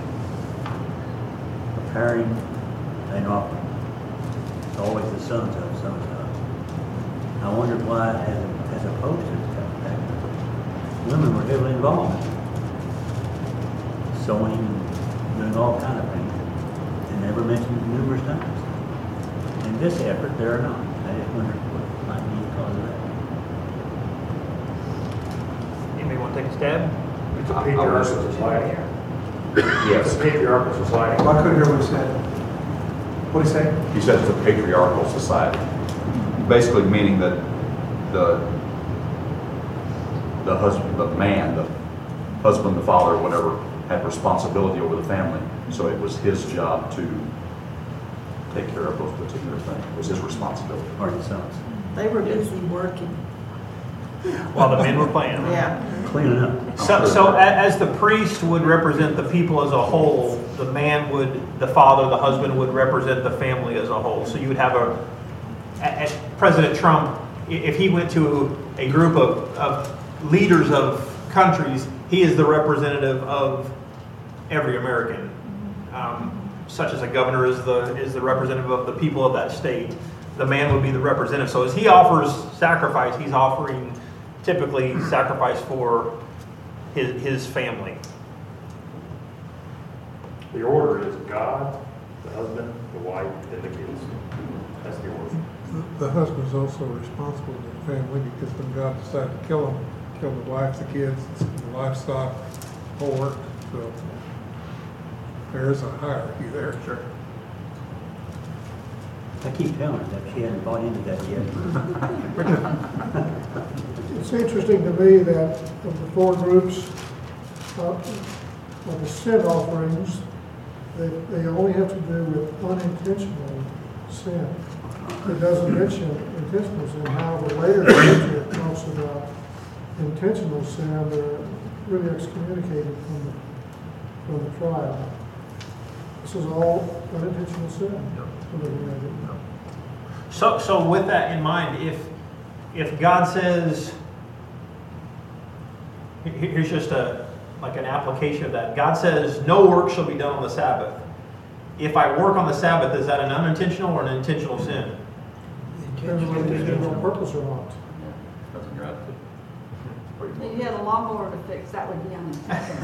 preparing an offering. It's always the sons of. I wondered why, as opposed to the tabernacle, women were heavily involved. Sewing, doing all kind of things, and never mentioned numerous times. In this effort, they are not. I just wondered what might be the cause of that. Anybody want to take a stab? It's a patriarchal society. Yes. It's a patriarchal society. I couldn't hear what he said. What did he say? He said it's a patriarchal society. Basically meaning that the husband, the man, the husband, the father, whatever, had responsibility over the family. So it was his job to take care of those particular things. It was his responsibility. Or the sons. They were busy working. While the men were playing. Yeah. Cleaning up. So as the priest would represent the people as a whole, the man would, the father, the husband would represent the family as a whole. So you would have President Trump, if he went to a group of leaders of countries, he is the representative of every American. Such as a governor is the representative of the people of that state. The man would be the representative. So as he offers sacrifice, he's offering typically sacrifice for his family. The order is God, the husband, the wife, and the kids. That's the order. The husband's also responsible to the family because when God decided to kill the wife, the kids, the livestock, the whole work. So there is a hierarchy there. Sure. I keep telling her that she hasn't bought into that yet. It's interesting to me that of the 4 groups of the sin offerings, they only have to do with unintentional sin. It doesn't mention intentional sin. However, later it talks about intentional sin. They're really excommunicated from the tribe. This is all unintentional sin. So with that in mind, if God says, here's just like an application of that. God says, no work shall be done on the Sabbath. If I work on the Sabbath, is that an unintentional or an intentional sin? Depends whether you did it on purpose or not. That's in your attitude. Or you If you had a lawnmower to fix, that would be unintentional.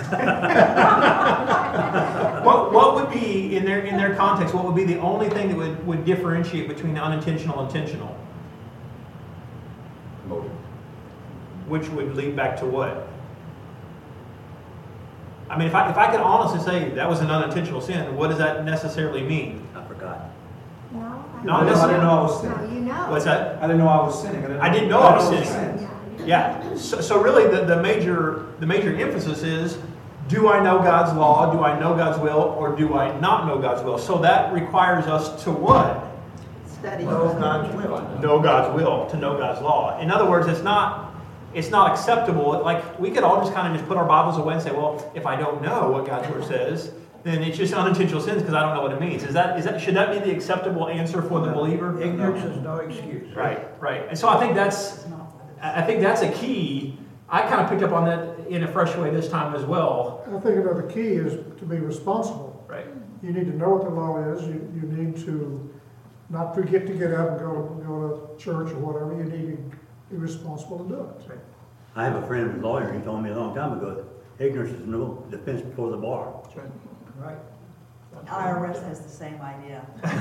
What would be, in their context, what would be the only thing that would differentiate between unintentional and intentional? Motive. Which would lead back to what? I mean, if I could honestly say that was an unintentional sin, what does that necessarily mean? I forgot. No. Not I didn't know I was No, sinning. you know. What's that? I didn't know I was sinning. I didn't know I was sinning. sinning. Yeah. So really, the major emphasis is, do I know God's law? Do I know God's will? Or do I not know God's will? So that requires us to what? Study. Know God's will. Know God's will, to know God's law. In other words, it's not acceptable. Like, we could all just kind of just put our Bibles away and say, well, if I don't know what God's word says, then it's just unintentional sins because I don't know what it means. Should that be the acceptable answer for the believer? Ignorance is no excuse. Right. And so I think that's a key. I kind of picked up on that in a fresh way this time as well. I think another key is to be responsible. Right. You need to know what the law is. You need to not forget to get up and go to church or whatever. You need to be responsible to do it. Right. I have a friend who's a lawyer, he told me a long time ago, ignorance is no defense before the bar. That's right. Right. IRS has the same idea.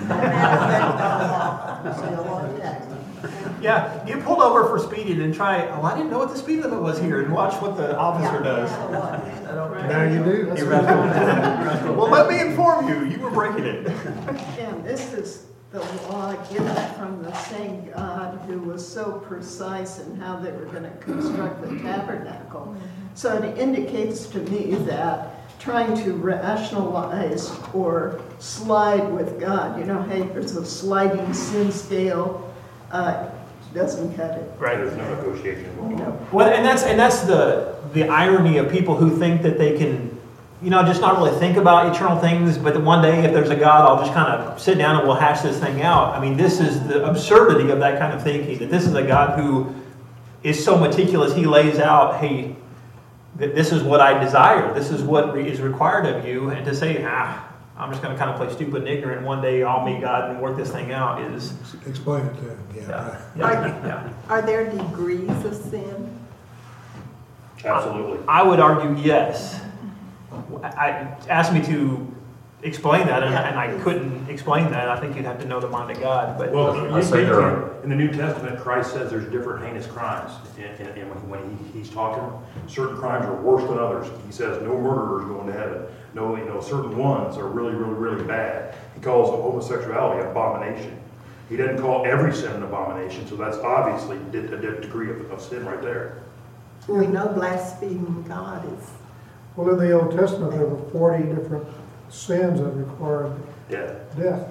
Yeah, you pulled over for speeding and try, I didn't know what the speed limit was here, and watch what the officer does. Now you do. That's Well, let me inform you, you were breaking it. And this is the law given from the same God who was so precise in how they were going to construct the tabernacle. So it indicates to me that trying to rationalize or slide with God, hey, there's a sliding sin scale, doesn't cut it. Right, there's no negotiation going on. Well, and that's the irony of people who think that they can, just not really think about eternal things, but that one day if there's a God, I'll just kind of sit down and we'll hash this thing out. I mean, this is the absurdity of that kind of thinking, that this is a God who is so meticulous, he lays out, hey, that this is what I desire, this is what is required of you, and to say, I'm just going to kind of play stupid and ignorant, and one day I'll meet God and work this thing out is... Explain it to him, Yeah. Are there degrees of sin? Absolutely. I would argue yes. Asked me to explain that, and I couldn't explain that. I think you'd have to know the mind of God. But Well, I say there are- in the New Testament, Christ says there's different heinous crimes. And when he's talking, certain crimes are worse than others. He says no murderers go into heaven. No, certain ones are really, really, really bad. He calls homosexuality an abomination. He doesn't call every sin an abomination, so that's obviously a degree of sin right there. We know blaspheming God is. Well, in the Old Testament, there were 40 different sins that required death.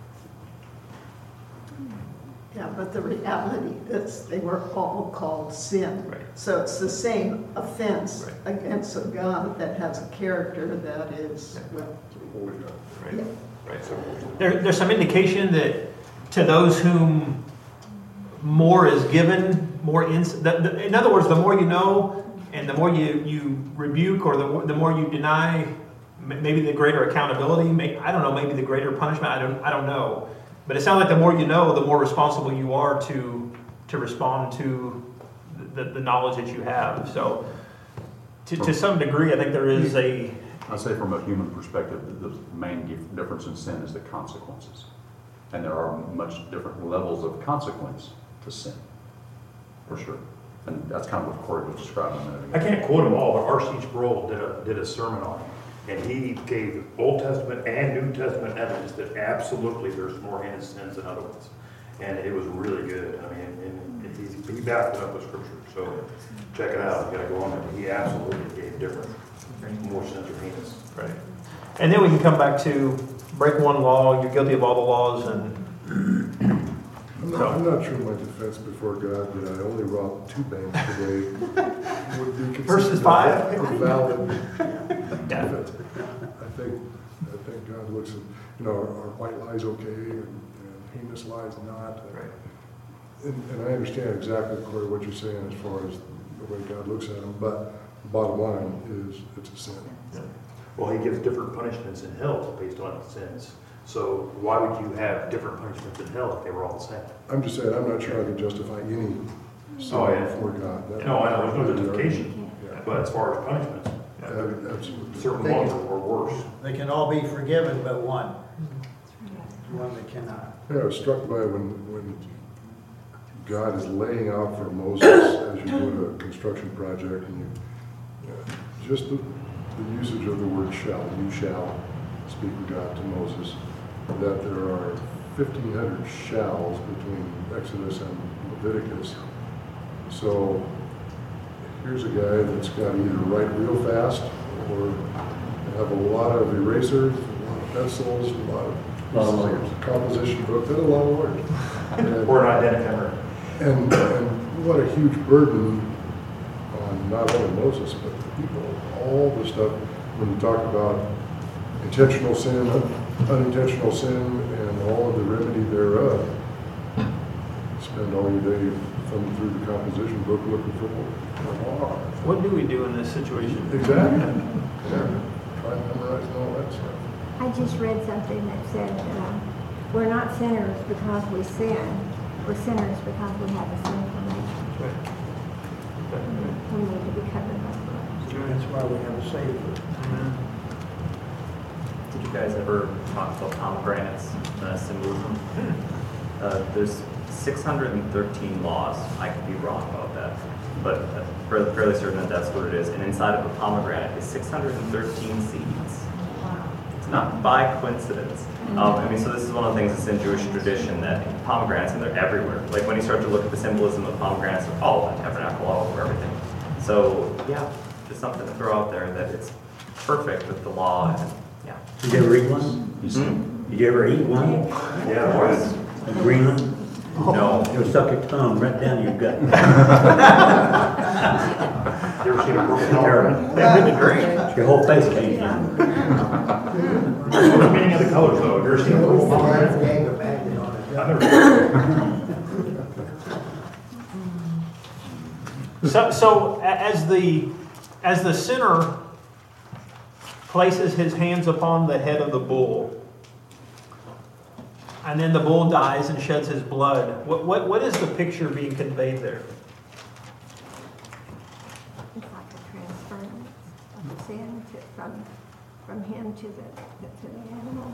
Yeah, but the reality is they were all called sin. Right. So it's the same offense Right. against a God that has a character that is, well, right. yeah. Right. So there's some indication that to those whom more is given, in other words, the more you know, and the more you rebuke, or the more you deny, maybe the greater accountability. I don't know. Maybe the greater punishment. I don't know. But it sounds like the more you know, the more responsible you are to respond to the knowledge that you have. So, to some degree, I think there is a. I'd say from a human perspective, the main difference in sin is the consequences. And there are much different levels of consequence to sin, for sure. And that's kind of what Corey was describing a minute ago. I can't quote them all, but R.C. Sproul did a sermon on it, and he gave Old Testament and New Testament evidence that absolutely there's more heinous sins than other ones. And it was really good. I mean, and he backed it up with scripture. So check it out. You got to go on there. He absolutely gave different, more sins are heinous. Right. And then we can come back to break one law, you're guilty of all the laws, and I'm not sure my defense before God that I only robbed 2 banks today would be considered Versus 5? a valid defense. I think God looks at, are white lies okay and heinous lies not. Right. And I understand exactly, Corey, what you're saying as far as the way God looks at them, but the bottom line is it's a sin. Yeah. Well, he gives different punishments in hell based on sins. So why would you have different punishments in hell if they were all the same? I'm just saying, I'm not sure I can justify any sin Oh, yeah. before God. That- No, I know, there's no justification, Yeah. but as far as punishments, Absolutely. certain ones are worse. They can all be forgiven but one. One that cannot. Yeah, I was struck by when God is laying out for Moses as you do a construction project, and just the usage of the word shall, you shall speak with God to Moses, that there are 1,500 shalls between Exodus and Leviticus. So here's a guy that's got to either write real fast or have a lot of erasers, a lot of pencils, a lot of composition book, that's a lot of words. Or an identifier. And what a huge burden on not only Moses, but the people. All the stuff, when you talk about intentional sin, unintentional sin, and all of the remedy thereof, spend all your day thumbing through the composition book looking for more. What do we do in this situation? Exactly. Yeah. Try memorizing all that stuff. I just read something that said, we're not sinners because we sin. We're sinners because we have a sinful nature. We need to be covered by blood. That's why we have a Savior. Did you guys ever talk about pomegranates symbolism? There's 613 laws. I could be wrong about that, but I'm fairly certain that that's what it is. And inside of a pomegranate is 613 seeds. It's not by coincidence. I mean, so this is one of the things that's in Jewish tradition, that pomegranates, and they're everywhere. Like when you start to look at the symbolism of pomegranates, they're all over the tabernacle, all over everything. So yeah, just something to throw out there that it's perfect with the law. And, yeah. Did you ever eat one? Did you ever eat one? Yeah, of course. A green one? No. You'll suck your tongue right down your gut. You ever seen a purple carrot? They're good to drink. Your whole face came down. What's the meaning of the colors though? Have you ever seen a purple pomegranate? I've never. So as the sinner places his hands upon the head of the bull, and then the bull dies and sheds his blood, what is the picture being conveyed there? It's like a transference of sin from him to the animal.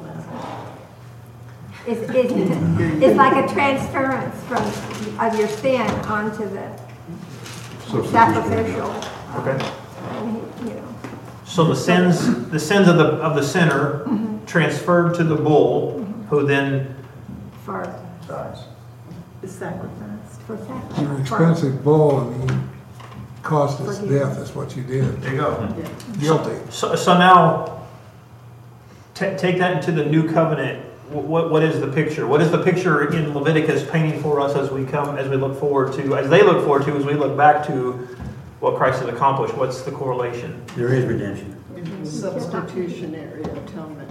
It's like a transference of your sin onto the sacrificial. Okay. And So the sins of the sinner transferred to the bull, who then for sacrificed. For sacrifice. You're an expensive bull, and you cost us death, is what you did. there you go. Guilty. So now take that into the new covenant. What is the picture? What is the picture in Leviticus painting for us as we look forward to, as they look forward to, as we look back to what Christ has accomplished? What's the correlation? There is redemption. Substitutionary atonement.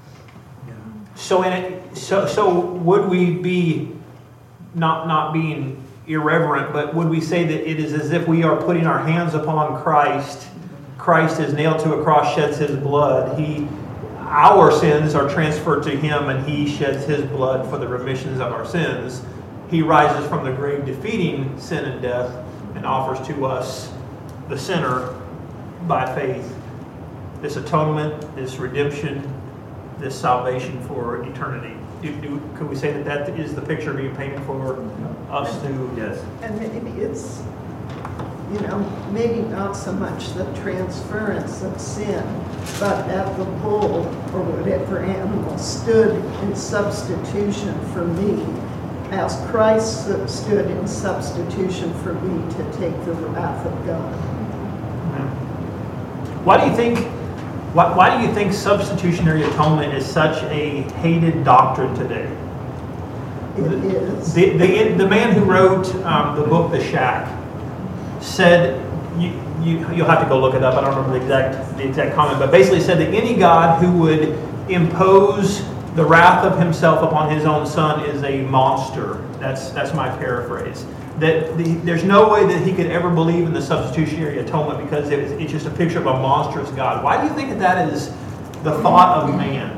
So would we be not being irreverent, but would we say that it is as if we are putting our hands upon Christ? Christ is nailed to a cross, sheds his blood. Our sins are transferred to him, and he sheds his blood for the remissions of our sins. He rises from the grave, defeating sin and death, and offers to us, the sinner, by faith, this atonement, this redemption, this salvation for eternity. Could we say that is the picture being painted for us to? Yes. And maybe it's, maybe not so much the transference of sin, but that the bull or whatever animal stood in substitution for me, as Christ stood in substitution for me to take the wrath of God. Why do you think substitutionary atonement is such a hated doctrine today? It is. The man who wrote the book The Shack said, you'll have to go look it up, I don't remember the exact comment, but basically said that any God who would impose the wrath of himself upon his own son is a monster. That's my paraphrase. That there's no way that he could ever believe in the substitutionary atonement because it's just a picture of a monstrous God. Why do you think that is the thought of man?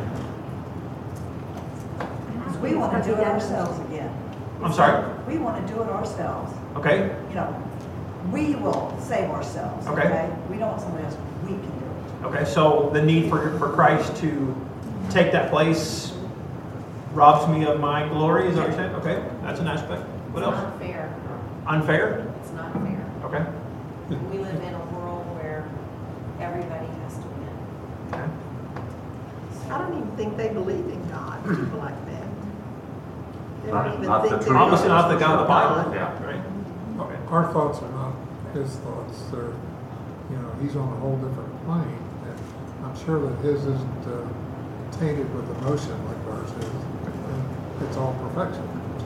Because we want to do it ourselves again. I'm sorry? We want to do it ourselves. Okay, You know, we will save ourselves, Okay. okay? We don't want somebody else, we can do it. okay, so the need for Christ to take that place robs me of my glory, is that what you're saying? Okay, that's an aspect. What It's else? not fair. Unfair? It's not fair. Okay. We live in a world where everybody has to win. Okay. I don't even think they believe in God, people like that. They don't even Not the think true they're Obviously not the God of the Bible. God. Yeah. Right? Okay. Our thoughts are not his thoughts, they're, you know, he's on a whole different plane. And I'm sure that his isn't tainted with emotion like ours is. And it's all perfection, so.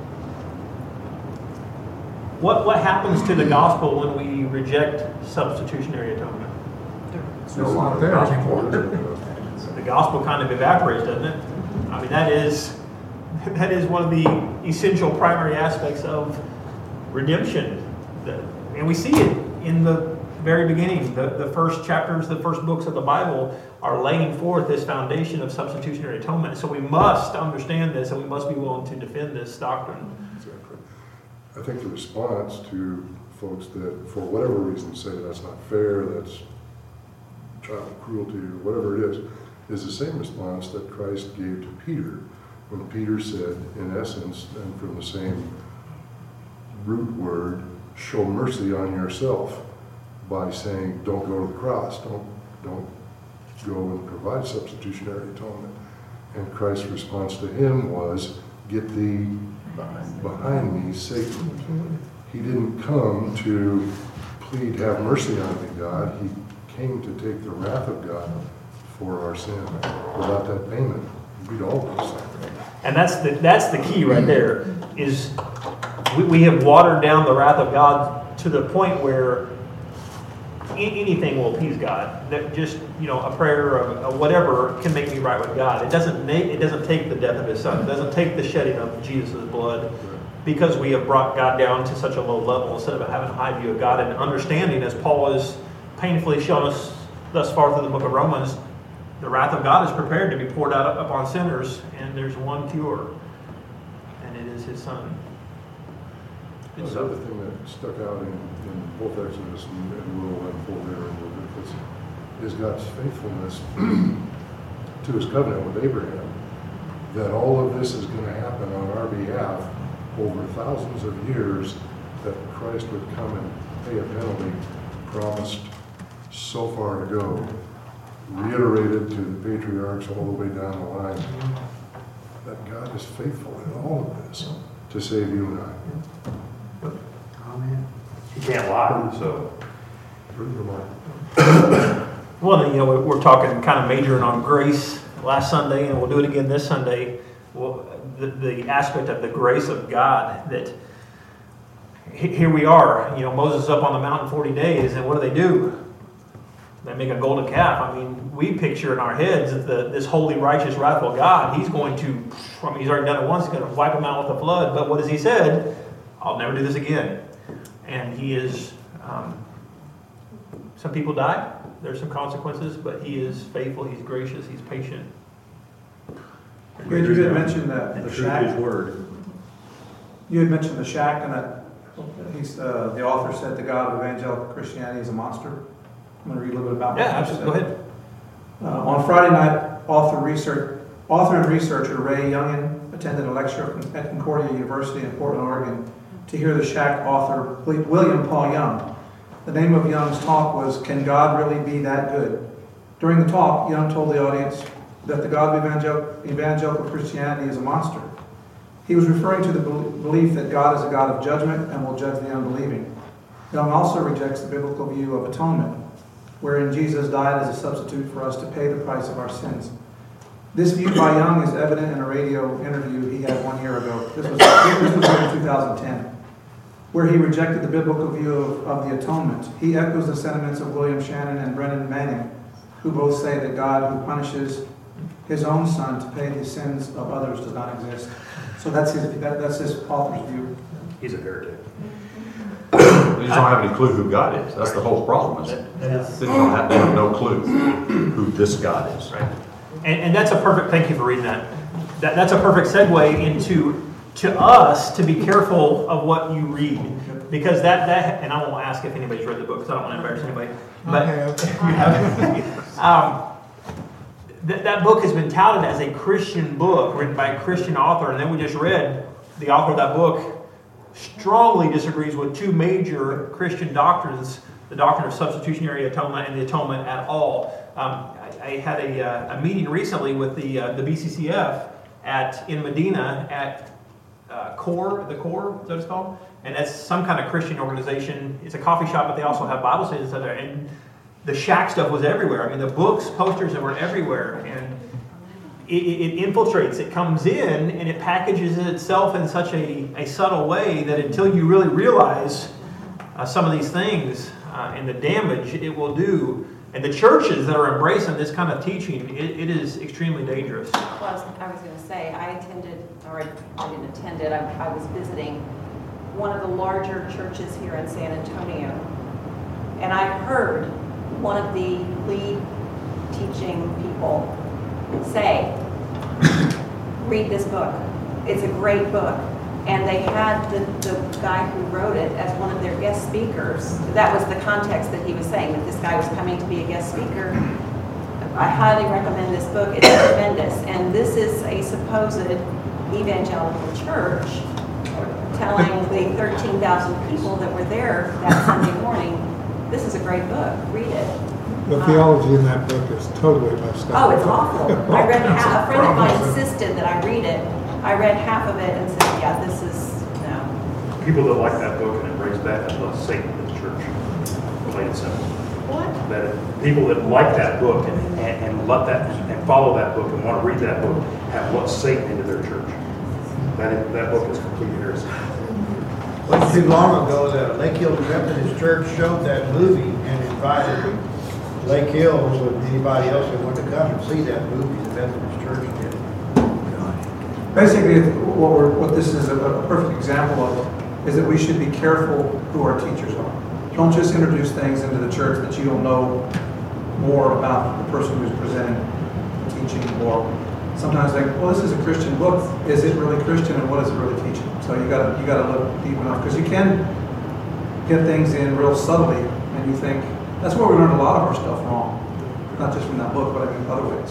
What happens to the gospel when we reject substitutionary atonement? It's not there anymore. The gospel kind of evaporates, doesn't it? I mean, that is one of the essential primary aspects of redemption. And we see it in the very beginning. The first chapters, the first books of the Bible are laying forth this foundation of substitutionary atonement. So we must understand this, and we must be willing to defend this doctrine. Exactly. I think the response to folks that, for whatever reason, say that's not fair, that's child cruelty, or whatever it is the same response that Christ gave to Peter when Peter said, in essence, and from the same root word, show mercy on yourself by saying, don't go to the cross, don't go and provide substitutionary atonement. And Christ's response to him was, get thee behind me, Satan. He didn't come to plead, have mercy on me, God. He came to take the wrath of God for our sin. Without that payment, we'd all be suffering. And that's the key right there, is we have watered down the wrath of God to the point where anything will appease God. That just, you know, a prayer or whatever can make me right with God. It doesn't take the death of his son. It doesn't take the shedding of Jesus' blood, because we have brought God down to such a low level instead of having a high view of God and understanding, as Paul has painfully shown us thus far through the book of Romans, the wrath of God is prepared to be poured out upon sinners, and there's one cure, and it is his son. The other thing that stuck out in both Exodus and will unfold there in Leviticus is God's faithfulness to his covenant with Abraham, that all of this is going to happen on our behalf over thousands of years, that Christ would come and pay a penalty promised so far ago, reiterated to the patriarchs all the way down the line, that God is faithful in all of this to save you and I. Amen. He can't lie, so. Pretty remarkable. Well, you know, we're talking kind of majoring on grace last Sunday, and we'll do it again this Sunday. Well, the aspect of the grace of God, that here we are, you know, Moses is up on the mountain 40 days, and what do? They make a golden calf. I mean, we picture in our heads that this holy, righteous, wrathful God, he's going to, I mean, he's already done it once, he's going to wipe them out with the flood, but what has he said? I'll never do this again. And he is, some people die, there's some consequences, but he is faithful, he's gracious, he's patient. You had mentioned the And true to shack. his word. You had mentioned the shack, and that the author said the God of evangelical Christianity is a monster. I'm going to read a little bit about Yeah, what he absolutely. Go said. ahead. On Friday night, author and researcher Ray Youngin attended a lecture at Concordia University in Portland, Oregon, to hear the shack author William Paul Young. The name of Young's talk was, "Can God Really Be That Good?" During the talk, Young told the audience that the God of evangelical Christianity is a monster. He was referring to the belief that God is a God of judgment and will judge the unbelieving. Young also rejects the biblical view of atonement, wherein Jesus died as a substitute for us to pay the price of our sins. This view by Young is evident in a radio interview he had 1 year ago. This was in 2010, where he rejected the biblical view of the atonement. He echoes the sentiments of William Shannon and Brennan Manning, who both say that God, who punishes his own son to pay the sins of others, does not exist. So that's his author's view. He's a heretic. You just don't have any clue who God is. That's the whole problem. They have no clue who this God is. Right. And that's a perfect, thank you for reading that. That's a perfect segue into to us to be careful of what you read. Because that and I won't ask if anybody's read the book because I don't want to embarrass anybody. But I have. That book has been touted as a Christian book written by a Christian author, and then we just read the author of that book strongly disagrees with two major Christian doctrines, the doctrine of substitutionary atonement and the atonement at all. I had a meeting recently with the BCCF in Medina at CORE, the CORE, is that what it's called? And that's some kind of Christian organization. It's a coffee shop, but they also have Bible studies and stuff there. And the shack stuff was everywhere. I mean, the books, posters that were everywhere. And it infiltrates, it comes in, and it packages itself in such a subtle way that until you really realize some of these things and the damage it will do, and the churches that are embracing this kind of teaching, it is extremely dangerous. Well, I was going to say, I attended, or I didn't attend it, I was visiting one of the larger churches here in San Antonio, and I heard one of the lead teaching people say, read this book. It's a great book. And they had the guy who wrote it as one of their guest speakers. That was the context that he was saying, that this guy was coming to be a guest speaker. I highly recommend this book. It's tremendous. And this is a supposed evangelical church telling the 13,000 people that were there that Sunday morning, this is a great book. Read it. The theology in that book is totally messed up. Oh, it's awful. I read half. A friend of mine insisted that I read it. I read half of it and said, yeah, this is, no. People that like that book and embrace that have left Satan in the church. Plain and simple. What? That people that like that book and let that and follow that book and want to read that book have let Satan into their church. That book is complete heresy. Wasn't too long ago, the Lake Hills Methodist Church showed that movie and invited Lake Hills and anybody else that wanted to come and see that movie. The Methodist Church did. Basically, what this is a perfect example of is that we should be careful who our teachers are. Don't just introduce things into the church that you don't know more about the person who's presenting, teaching, or sometimes like, well, this is a Christian book. Is it really Christian, and what is it really teaching? So you gotta look deep enough, because you can get things in real subtly, and you think that's where we learned a lot of our stuff wrong. Not just from that book, but in other ways.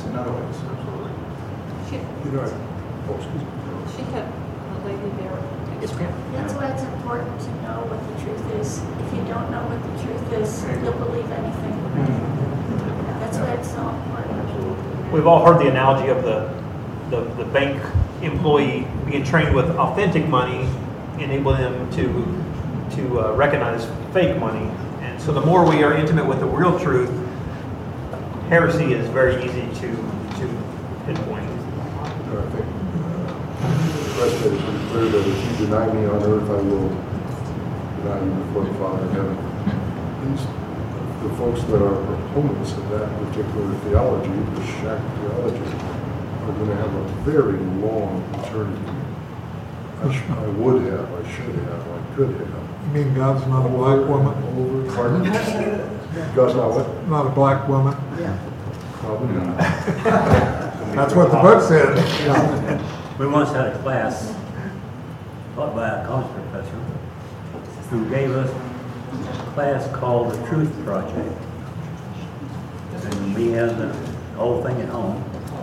She had a lady there. That's why it's important to know what the truth is. If you don't know what the truth is, you'll believe anything. That's why it's so important. We've all heard the analogy of the bank employee being trained with authentic money, enabling them to recognize fake money. And so the more we are intimate with the real truth, heresy is very easy to pinpoint. I think the rest of it is pretty clear that if you deny me on earth, I will deny you before the Father in heaven. The folks that are proponents of that particular theology, the shack theology, are going to have a very long eternity. I would have, I should have, I could have. You mean God's not a black woman? Pardon? God's not what? Not a black woman? Yeah. Probably not. That's what the book said. We once had a class taught by a college professor who gave us a class called the Truth Project. And we had the whole thing at home,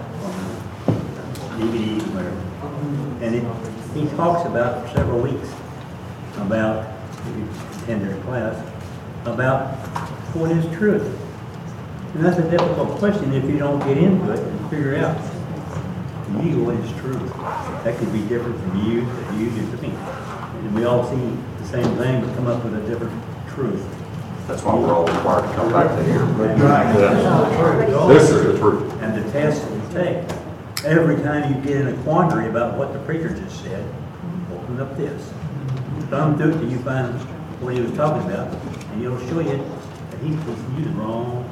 on DVD, whatever. And he talks about for several weeks about, if you attend their class, about what is truth. And that's a difficult question if you don't get into it and figure out, to me, what is truth. That could be different from you, to you, to me. And we all see the same thing, but come up with a different truth. That's why we're all required to come back to here. This is the truth. And the test you take, every time you get in a quandary about what the preacher just said, open up this. Thumb through it till you find what he was talking about, and he'll show you that he was wrong.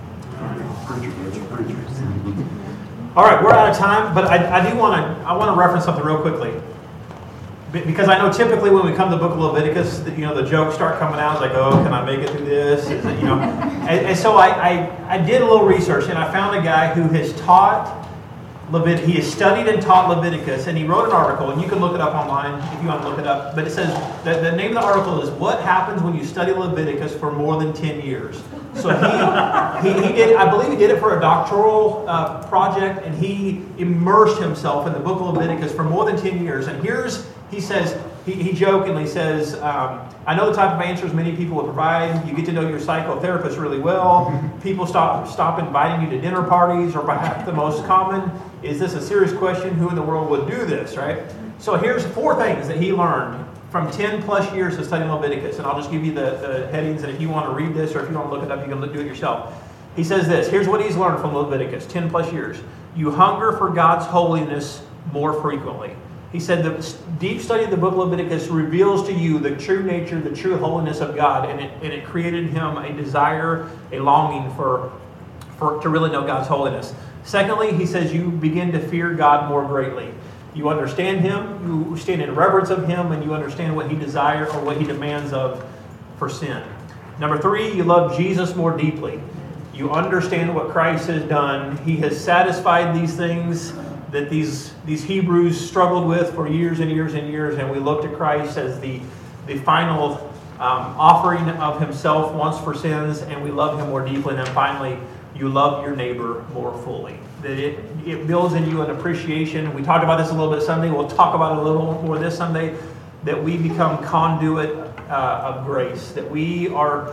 All right, we're out of time, but I want to reference something real quickly. Because I know typically when we come to the book of Leviticus, the jokes start coming out, like, oh, can I make it through this? And so I did a little research, and I found a guy who has taught He has studied and taught Leviticus, and he wrote an article, and you can look it up online if you want to look it up. But it says that the name of the article is "What Happens When You Study Leviticus for More Than 10 Years." So he did. I believe he did it for a doctoral project, and he immersed himself in the book of Leviticus for more than 10 years. And he says. He jokingly says, I know the type of answers many people will provide. You get to know your psychotherapist really well. People stop inviting you to dinner parties, or perhaps the most common, is this a serious question? Who in the world would do this, right? So here's 4 things that he learned from 10 plus years of studying Leviticus. And I'll just give you the headings, and if you want to read this or if you want to look it up, you can do it yourself. He says this, here's what he's learned from Leviticus, 10 plus years. You hunger for God's holiness more frequently. He said the deep study of the book of Leviticus reveals to you the true nature, the true holiness of God, and it created him a desire, a longing to really know God's holiness. Secondly, he says you begin to fear God more greatly. You understand him, you stand in reverence of him, and you understand what he desires or what he demands of for sin. Number 3, you love Jesus more deeply. You understand what Christ has done. He has satisfied these things that these Hebrews struggled with for years and years and years, and we look to Christ as the final offering of himself once for sins, and we love him more deeply. And then finally, you love your neighbor more fully. That it builds in you an appreciation. We talked about this a little bit Sunday. We'll talk about it a little more this Sunday, that we become conduit of grace, that we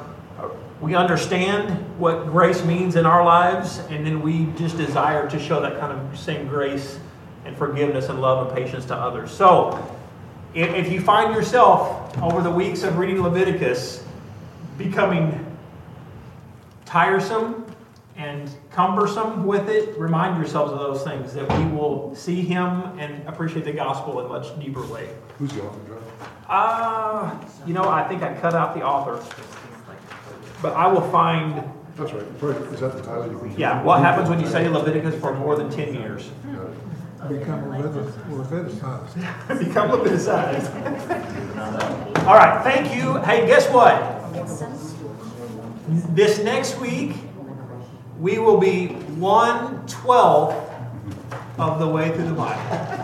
understand what grace means in our lives, and then we just desire to show that kind of same grace and forgiveness and love and patience to others. So, if you find yourself over the weeks of reading Leviticus becoming tiresome and cumbersome with it, remind yourselves of those things, that we will see him and appreciate the gospel in a much deeper way. Who's the author, John? I think I cut out the author. But I will find... That's right. Is that the title? Yeah, what happens when you study Leviticus for more than 10 years? Become Leviticized. Become Leviticized. All right, thank you. Hey, guess what? This next week, we will be 1/12 of the way through the Bible.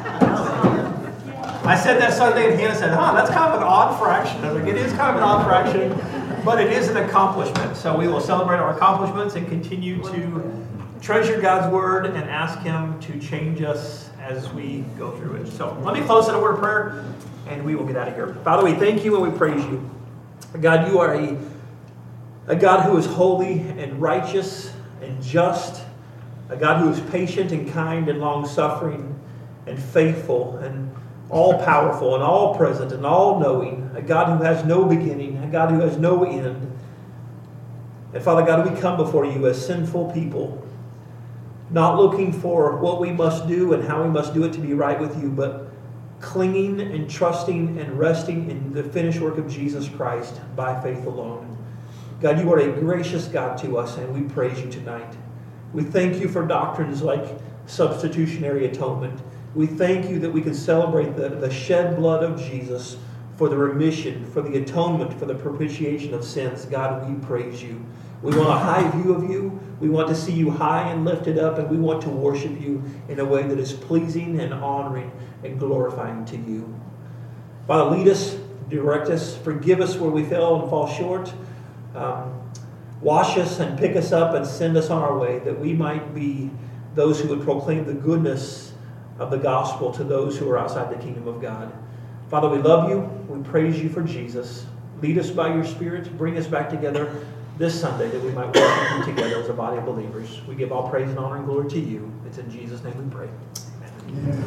I said that Sunday, and Hannah said, that's kind of an odd fraction. I was like, it is kind of an odd fraction. But it is an accomplishment. So we will celebrate our accomplishments and continue to treasure God's word and ask him to change us as we go through it. So let me close in a word of prayer, and we will get out of here. Father, we thank you and we praise you. God, you are a God who is holy and righteous and just, a God who is patient and kind and long-suffering and faithful and all-powerful and all-present and all-knowing, a God who has no beginning, a God who has no end. And Father God, we come before you as sinful people, not looking for what we must do and how we must do it to be right with you, but clinging and trusting and resting in the finished work of Jesus Christ by faith alone. God, you are a gracious God to us, and we praise you tonight. We thank you for doctrines like substitutionary atonement. We thank you that we can celebrate the shed blood of Jesus for the remission, for the atonement, for the propitiation of sins. God, we praise you. We want a high view of you. We want to see you high and lifted up, and we want to worship you in a way that is pleasing and honoring and glorifying to you. Father, lead us, direct us, forgive us where we fail and fall short. Wash us and pick us up and send us on our way, that we might be those who would proclaim the goodness of the gospel to those who are outside the kingdom of God. Father, we love you. We praise you for Jesus. Lead us by your Spirit. Bring us back together this Sunday that we might worship you together as a body of believers. We give all praise and honor and glory to you. It's in Jesus' name we pray. Amen.